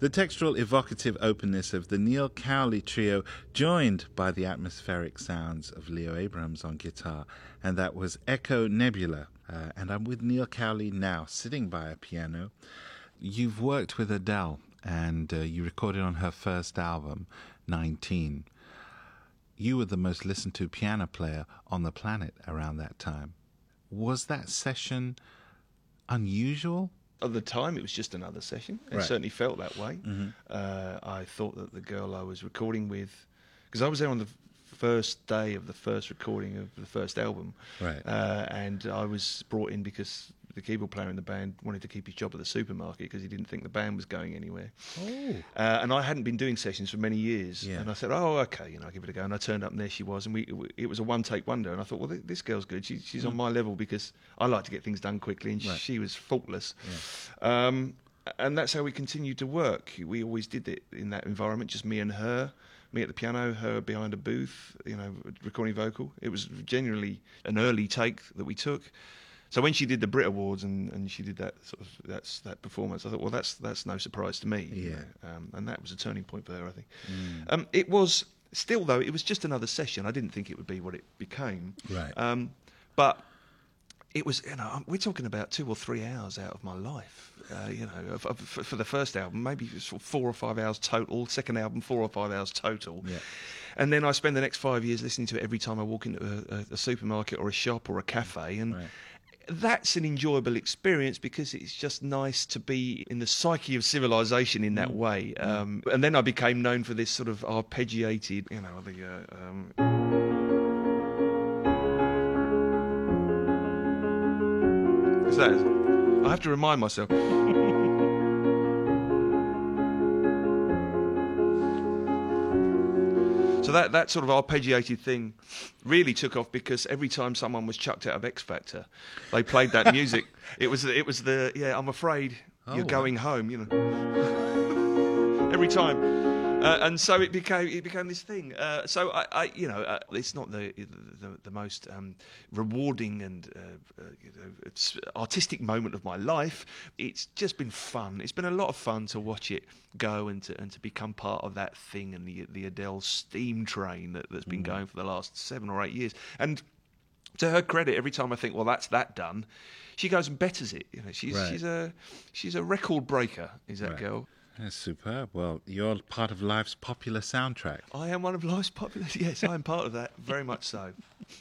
The textural evocative openness of the Neil Cowley trio, joined by the atmospheric sounds of Leo Abrams on guitar, and that was Echo Nebula. Uh, and I'm with Neil Cowley now, sitting by a piano. You've worked with Adele, and uh, you recorded on her first album, nineteen. You were the most listened to piano player on the planet around that time. Was that session unusual? At the time, it was just another session. It Right. certainly felt that way. Mm-hmm. Uh, I thought that the girl I was recording with, because I was there on the first day of the first recording of the first album, Right. uh, and I was brought in because the keyboard player in the band wanted to keep his job at the supermarket because he didn't think the band was going anywhere. Oh. Uh, and I hadn't been doing sessions for many years. Yeah. And I said, oh, okay, you know, I'll give it a go. And I turned up and there she was. And we, it was a one-take wonder. And I thought, well, th- this girl's good. She, she's on my level because I like to get things done quickly. And Right. she was faultless. Yeah. Um, and that's how we continued to work. We always did it in that environment, just me and her. Me at the piano, her behind a booth, you know, recording vocal. It was genuinely an early take that we took. So when she did the Brit Awards and, and she did that sort of that's that performance, I thought, well, that's that's no surprise to me. you Yeah. know. Um, and that was a turning point for her, I think. Mm. Um, it was still though, it was just another session. I didn't think it would be what it became. Right. Um, but it was, you know, we're talking about two or three hours out of my life. Uh, you know, for, for the first album, maybe sort of four or five hours total. Second album, four or five hours total. Yeah. And then I spend the next five years listening to it every time I walk into a, a, a supermarket or a shop or a cafe. And Right. that's an enjoyable experience because it's just nice to be in the psyche of civilization in that Mm. way. Um, and then I became known for this sort of arpeggiated, you know, the. Uh, um, Is that? I have to remind myself. So that, that sort of arpeggiated thing really took off because every time someone was chucked out of X Factor, they played that music. It was it was the yeah. I'm afraid Oh, you're wow. going home. You know, every time, uh, and so it became it became this thing. Uh, so I, I you know, uh, it's not the the, the most um, rewarding and uh, uh, you know, it's artistic moment of my life. It's just been fun. It's been a lot of fun to watch it go and to and to become part of that thing and the the Adele steam train that, that's been going for the last seven or eight years. And to her credit, every time I think, well, that's that done, she goes and betters it. You know, she's Right. she's a she's a record breaker. Is that Right. girl? That's superb. Well, you're part of life's popular soundtrack. I am one of life's popular. Yes, I am part of that. Very much so.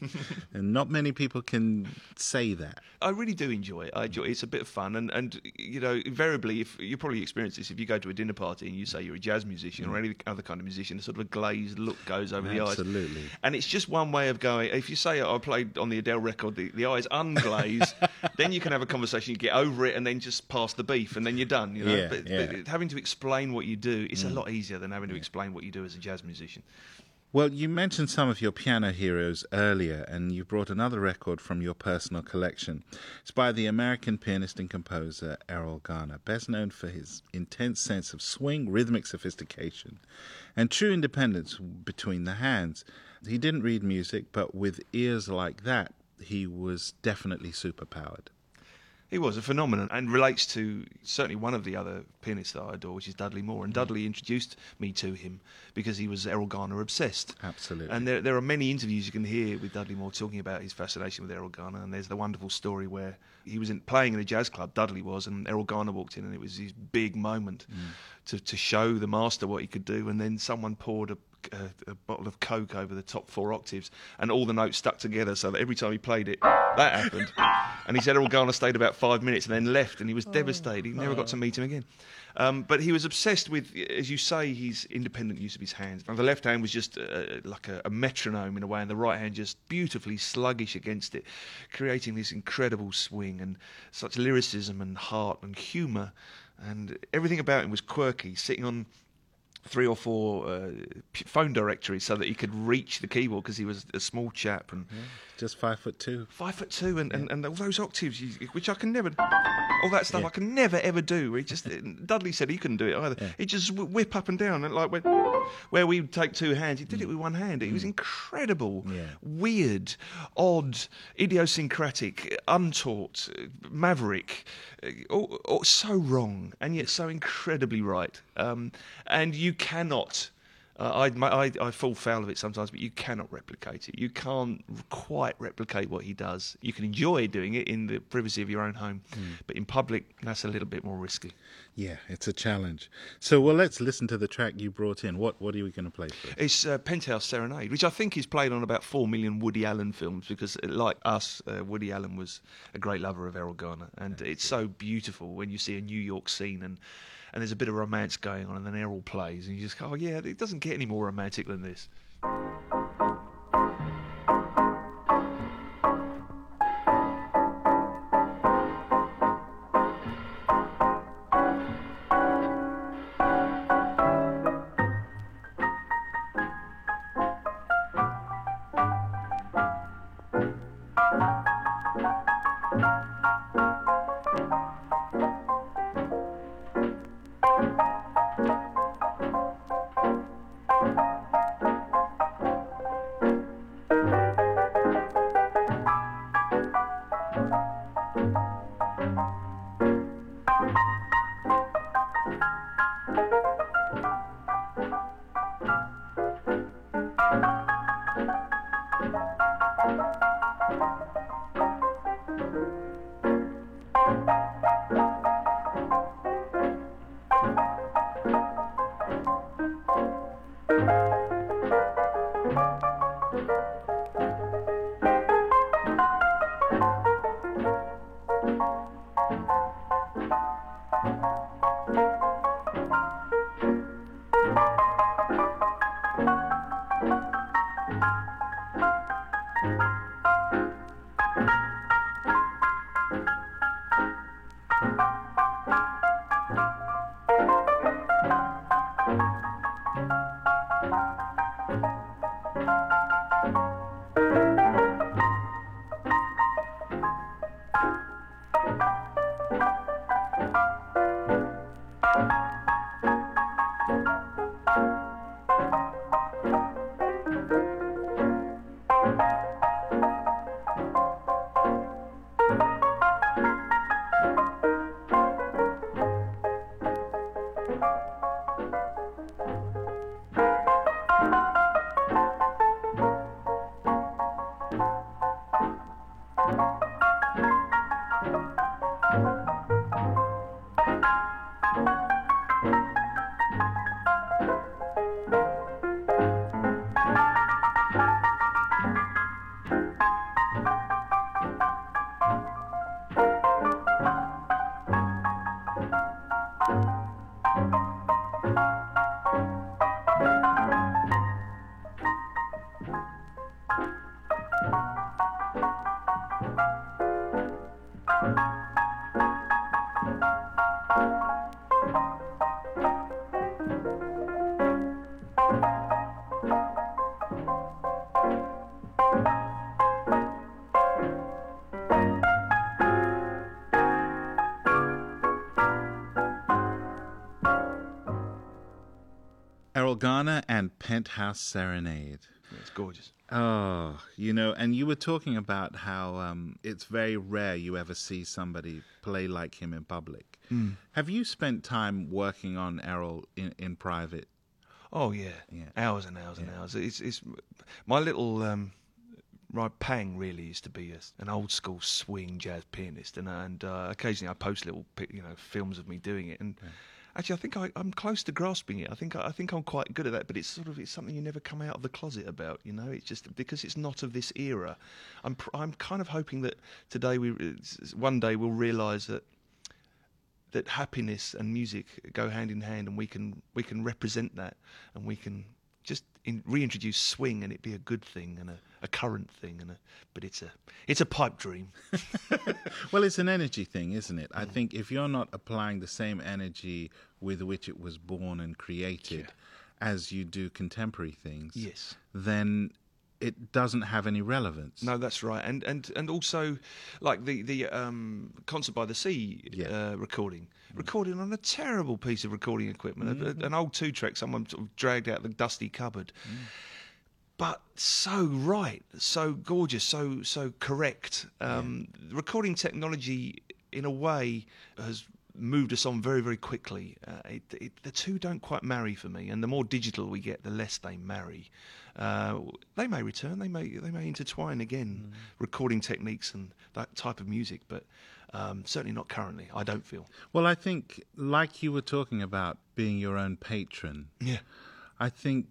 And not many people can say that. I really do enjoy it. I enjoy it. It's a bit of fun, and, and you know, invariably, if you probably experience this, if you go to a dinner party and you say you're a jazz musician or any other kind of musician, a sort of a glazed look goes over the eyes. Absolutely. And it's just one way of going. If you say I played on the Adele record, the, the eyes unglaze, then you can have a conversation, you get over it, and then just pass the beef, and then you're done. You know, Yeah, but, yeah. but having to explain what you do, it's a lot easier than having to explain what you do as a jazz musician. Well, you mentioned some of your piano heroes earlier, and you brought another record from your personal collection. It's by the American pianist and composer Errol Garner, best known for his intense sense of swing, rhythmic sophistication, and true independence between the hands. He didn't read music, but with ears like that, he was definitely superpowered. He was a phenomenon and relates to certainly one of the other pianists that I adore, which is Dudley Moore. And Dudley introduced me to him because he was Errol Garner obsessed. Absolutely. And there, there are many interviews you can hear with Dudley Moore talking about his fascination with Errol Garner. And there's the wonderful story where he was in, playing in a jazz club, Dudley was, and Errol Garner walked in, and it was his big moment mm. to, to show the master what he could do. And then someone poured a A, a bottle of Coke over the top four octaves, and all the notes stuck together so that every time he played it, that happened. And he said Errol Garner stayed about five minutes and then left, and he was oh, devastated. He never oh. got to meet him again. Um, but he was obsessed with, as you say, his independent use of his hands. And the left hand was just uh, like a, a metronome in a way, and the right hand just beautifully sluggish against it, creating this incredible swing and such lyricism and heart and humour. And everything about him was quirky, sitting on three or four uh, phone directories so that he could reach the keyboard because he was a small chap and yeah, just five foot two. Five foot two, and, yeah. and, and all those octaves, which I can never, all that stuff yeah. I can never ever do. He just Dudley said he couldn't do it either. Yeah. He'd just whip up and down, and like when, where we would take two hands, he did it with one hand. It mm. was incredible, yeah. weird, odd, idiosyncratic, untaught, maverick, oh, oh, so wrong and yet so incredibly right. Um, and you cannot. Uh, I, my, I I fall foul of it sometimes, but you cannot replicate it. You can't quite replicate what he does. You can enjoy doing it in the privacy of your own home, mm. but in public, that's a little bit more risky. Yeah, it's a challenge. So, well, let's listen to the track you brought in. What What are we going to play first? It's uh, Penthouse Serenade, which I think is played on about four million Woody Allen films, because, like us, uh, Woody Allen was a great lover of Errol Garner, and yeah. it's so beautiful when you see a New York scene and. And there's a bit of romance going on, and then Errol plays, and you just go, oh yeah, it doesn't get any more romantic than this. Errol Garner and Penthouse Serenade. Yeah, it's gorgeous. Oh, you know, and you were talking about how um, it's very rare you ever see somebody play like him in public. Mm. Have you spent time working on Errol in, in private? Oh, yeah. yeah. Hours and hours yeah. and hours. It's, it's my little... Um, my pang really used to be a, an old school swing jazz pianist, and and uh, occasionally I post little you know films of me doing it, and yeah. actually I think I, I'm close to grasping it. I think I think I'm quite good at that, but it's sort of it's something you never come out of the closet about, you know. It's just because it's not of this era. I'm I'm kind of hoping that today we one day we'll realise that that happiness and music go hand in hand, and we can we can represent that, and we can just in, reintroduce swing, and it be a good thing and a, a current thing, and a, but it's a it's a pipe dream. Well, it's an energy thing, isn't it? Mm. I think if you're not applying the same energy with which it was born and created yeah. as you do contemporary things, yes, then it doesn't have any relevance. No, that's right, and and and also, like the the um, Concert by the Sea yeah. uh, recording, mm. recorded on a terrible piece of recording equipment, mm-hmm. a, an old two track someone sort of dragged out the dusty cupboard, mm. but so right, so gorgeous, so so correct. Um, yeah. Recording technology in a way, has moved us on very, very quickly. Uh, it, it, the two don't quite marry for me, and the more digital we get, the less they marry. Uh, they may return, they may they may intertwine again, mm. recording techniques and that type of music, but um, certainly not currently, I don't feel. Well, I think, like you were talking about being your own patron, yeah, I think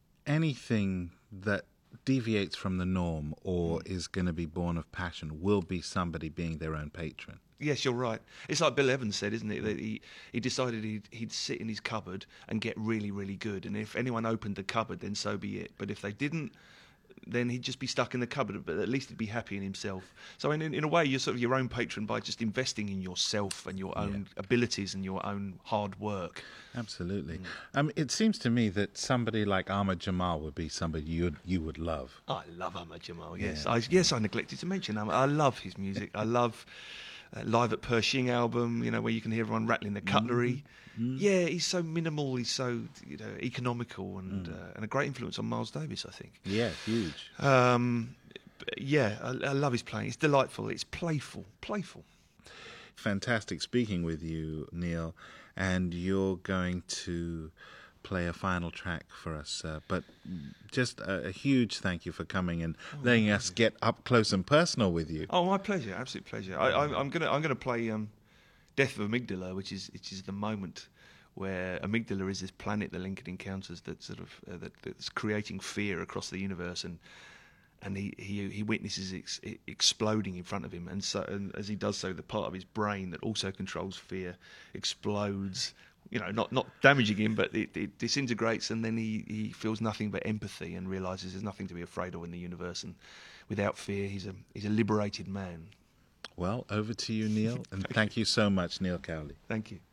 anything that deviates from the norm or mm. is going to be born of passion will be somebody being their own patron. Yes, you're right. It's like Bill Evans said, isn't it? That he, he decided he'd, he'd sit in his cupboard and get really, really good. And if anyone opened the cupboard, then so be it. But if they didn't, then he'd just be stuck in the cupboard. But at least he'd be happy in himself. So in, in a way, you're sort of your own patron by just investing in yourself and your own yeah. abilities and your own hard work. Absolutely. Mm. Um, it seems to me that somebody like Ahmad Jamal would be somebody you'd, you would love. I love Ahmad Jamal, yes. Yeah. I, yes, I neglected to mention Ahmad. I love his music. I love... Uh, Live at Pershing album, you know, where you can hear everyone rattling their cutlery. Mm-hmm. Yeah, he's so minimal, he's so, you know, economical, and mm. uh, and a great influence on Miles Davis, I think. Yeah, huge. Um, yeah, I, I love his playing. It's delightful. It's playful, playful. Fantastic speaking with you, Neil. And you're going to play a final track for us. Uh, but just a, a huge thank you for coming and oh, letting us get up close and personal with you. Oh, my pleasure, absolute pleasure. I, I, I'm gonna I'm gonna play um, Death of Amygdala, which is which is the moment where Amygdala is this planet that Lincoln encounters that sort of uh, that, that's creating fear across the universe, and and he he, he witnesses it ex- exploding in front of him, and so and as he does so, the part of his brain that also controls fear explodes. You know, not, not damaging him, but it, it disintegrates, and then he, he feels nothing but empathy and realises there's nothing to be afraid of in the universe, and without fear, he's a he's a liberated man. Well, over to you, Neil, and thank, thank you so much, Neil Cowley. Thank you.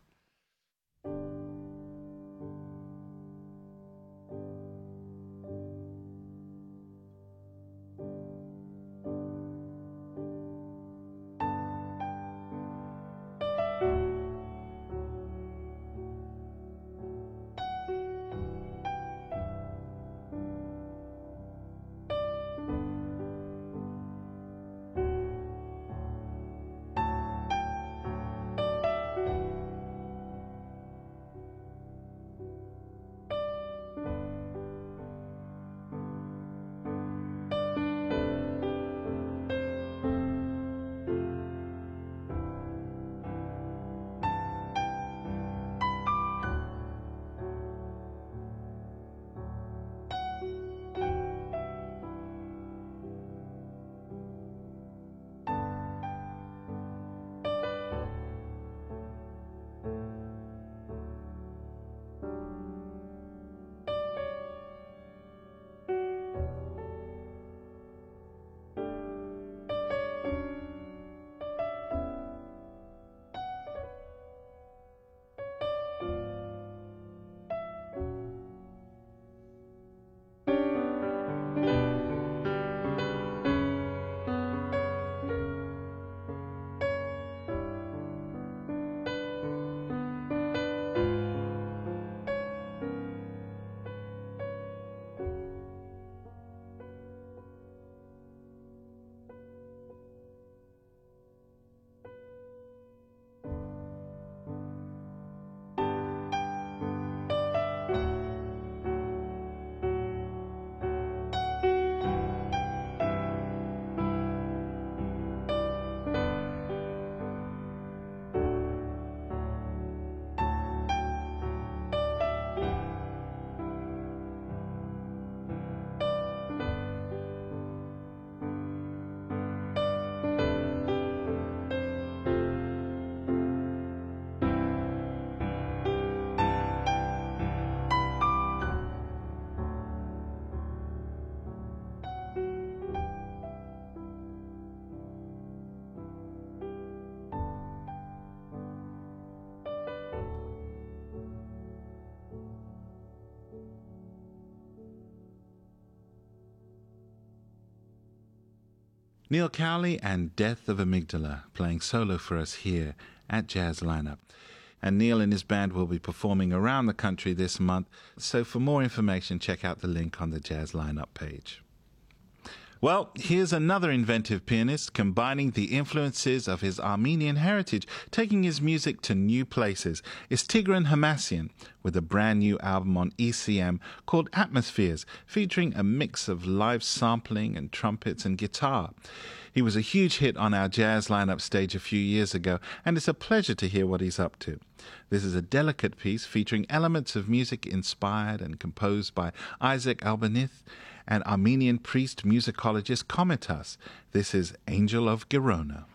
Neil Cowley and Death of Amygdala playing solo for us here at Jazz Lineup. And Neil and his band will be performing around the country this month, so for more information check out the link on the Jazz Lineup page. Well, here's another inventive pianist combining the influences of his Armenian heritage, taking his music to new places. It's Tigran Hamasyan with a brand new album on E C M called Atmospheres, featuring a mix of live sampling and trumpets and guitar. He was a huge hit on our Jazz Lineup stage a few years ago, and it's a pleasure to hear what he's up to. This is a delicate piece featuring elements of music inspired and composed by Isaac Albanith and Armenian priest musicologist Komitas. This is Angel of Girona.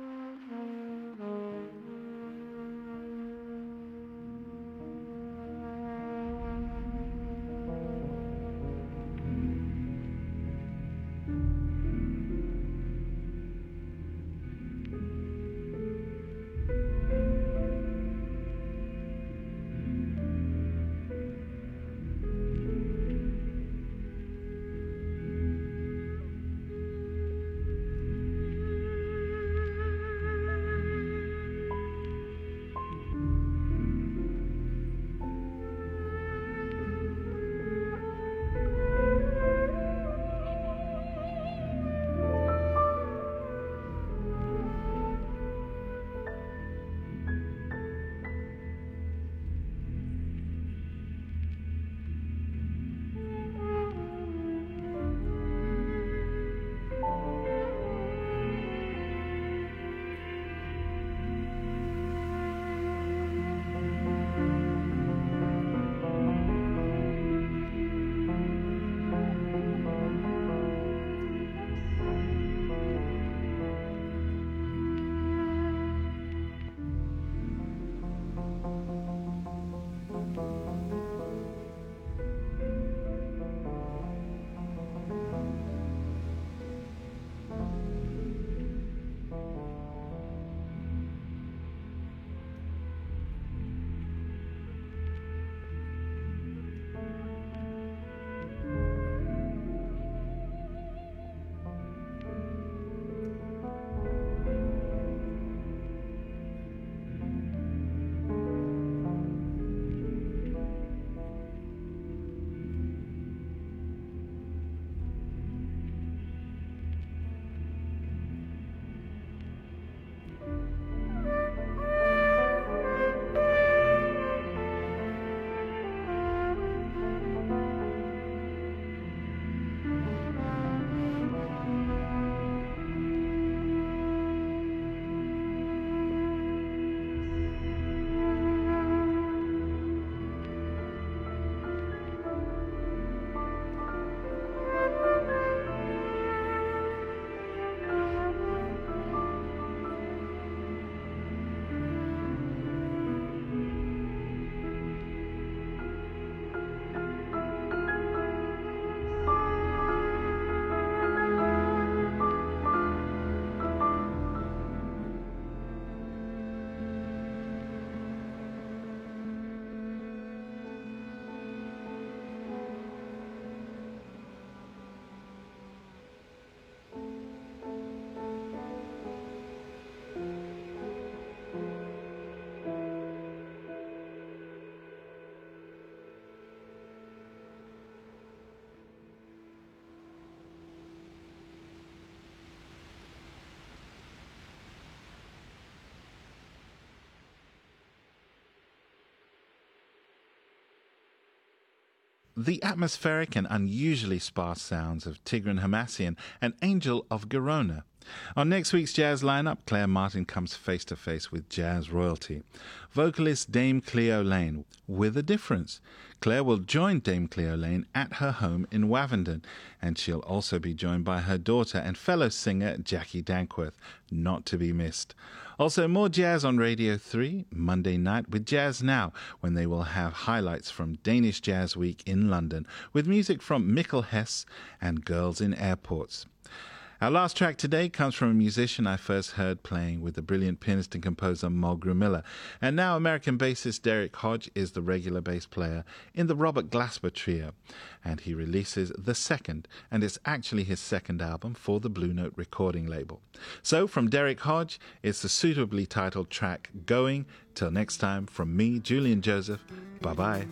The atmospheric and unusually sparse sounds of Tigran Hamasyan and Angel of Girona. On next week's Jazz Lineup, Claire Martin comes face to face with jazz royalty. Vocalist Dame Cleo Lane, with a difference. Claire will join Dame Cleo Lane at her home in Wavendon, and she'll also be joined by her daughter and fellow singer Jackie Dankworth, not to be missed. Also, more jazz on Radio three, Monday night with Jazz Now, when they will have highlights from Danish Jazz Week in London, with music from Mikkel Hess and Girls in Airports. Our last track today comes from a musician I first heard playing with the brilliant pianist and composer Mulgrew Miller, and now American bassist Derek Hodge is the regular bass player in the Robert Glasper Trio, and he releases the second, and it's actually his second album for the Blue Note recording label. So from Derek Hodge, it's the suitably titled track Going. Till next time, from me, Julian Joseph, bye-bye.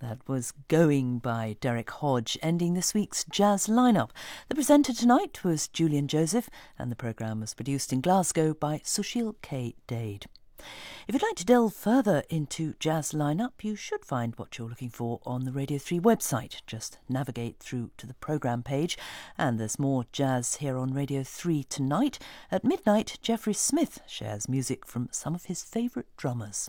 That was Going by Derek Hodge, ending this week's jazz lineup. The presenter tonight was Julian Joseph, and the programme was produced in Glasgow by Sushil K. Dade. If you'd like to delve further into jazz lineup, you should find what you're looking for on the Radio three website. Just navigate through to the programme page, and there's more jazz here on Radio three tonight. At midnight, Jeffrey Smith shares music from some of his favourite drummers.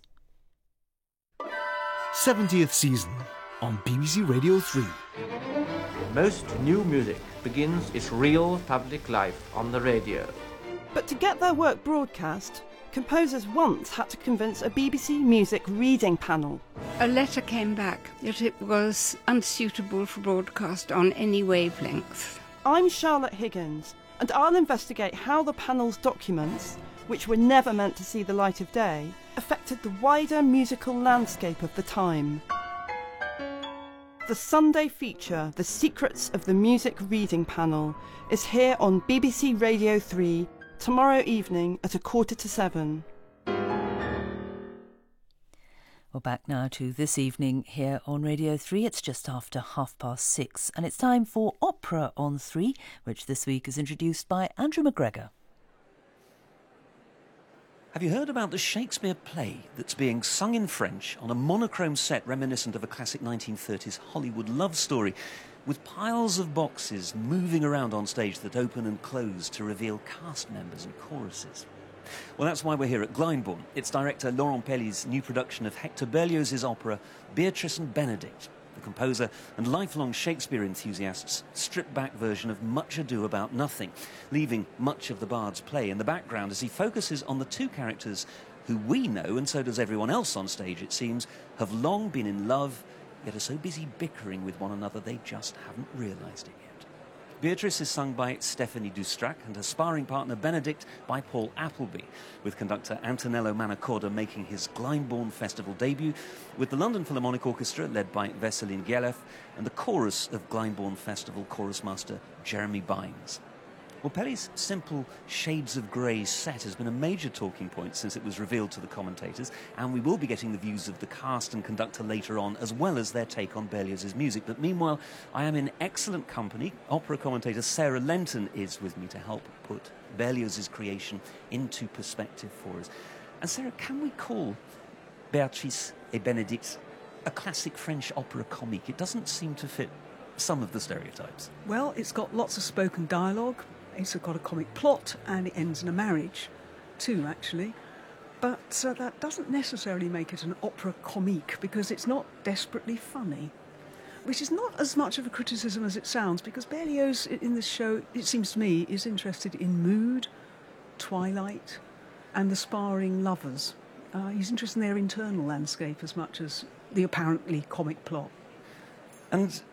seventieth season on B B C Radio three. Most new music begins its real public life on the radio. But to get their work broadcast, composers once had to convince a B B C Music reading panel. A letter came back that it was unsuitable for broadcast on any wavelength. I'm Charlotte Higgins, and I'll investigate how the panel's documents, which were never meant to see the light of day, affected the wider musical landscape of the time. The Sunday feature, The Secrets of the Music Reading Panel, is here on B B C Radio three tomorrow evening at a quarter to seven. We're back now to this evening here on Radio three. It's just after half past six, and it's time for Opera on three, which this week is introduced by Andrew McGregor. Have you heard about the Shakespeare play that's being sung in French on a monochrome set reminiscent of a classic nineteen thirties Hollywood love story, with piles of boxes moving around on stage that open and close to reveal cast members and choruses? Well, that's why we're here at Glyndebourne. It's director Laurent Pelly's new production of Hector Berlioz's opera Beatrice and Benedict. The composer and lifelong Shakespeare enthusiast's stripped-back version of Much Ado About Nothing, leaving much of the bard's play in the background as he focuses on the two characters who we know, and so does everyone else on stage, it seems, have long been in love, yet are so busy bickering with one another they just haven't realised it yet. Beatrice is sung by Stephanie Doustrac and her sparring partner Benedict by Paul Appleby, with conductor Antonello Manacorda making his Glyndebourne Festival debut, with the London Philharmonic Orchestra led by Veselin Gielev and the chorus of Glyndebourne Festival chorus master Jeremy Bynes. Well, Pelly's simple shades of grey set has been a major talking point since it was revealed to the commentators, and we will be getting the views of the cast and conductor later on, as well as their take on Berlioz's music. But meanwhile, I am in excellent company. Opera commentator Sarah Lenton is with me to help put Berlioz's creation into perspective for us. And Sarah, can we call Beatrice et Benedict a classic French opera comique? It doesn't seem to fit some of the stereotypes. Well, it's got lots of spoken dialogue. It's got a comic plot, and it ends in a marriage, too, actually. But uh, that doesn't necessarily make it an opera comique, because it's not desperately funny, which is not as much of a criticism as it sounds, because Berlioz in this show, it seems to me, is interested in mood, twilight, and the sparring lovers. Uh, he's interested in their internal landscape as much as the apparently comic plot. And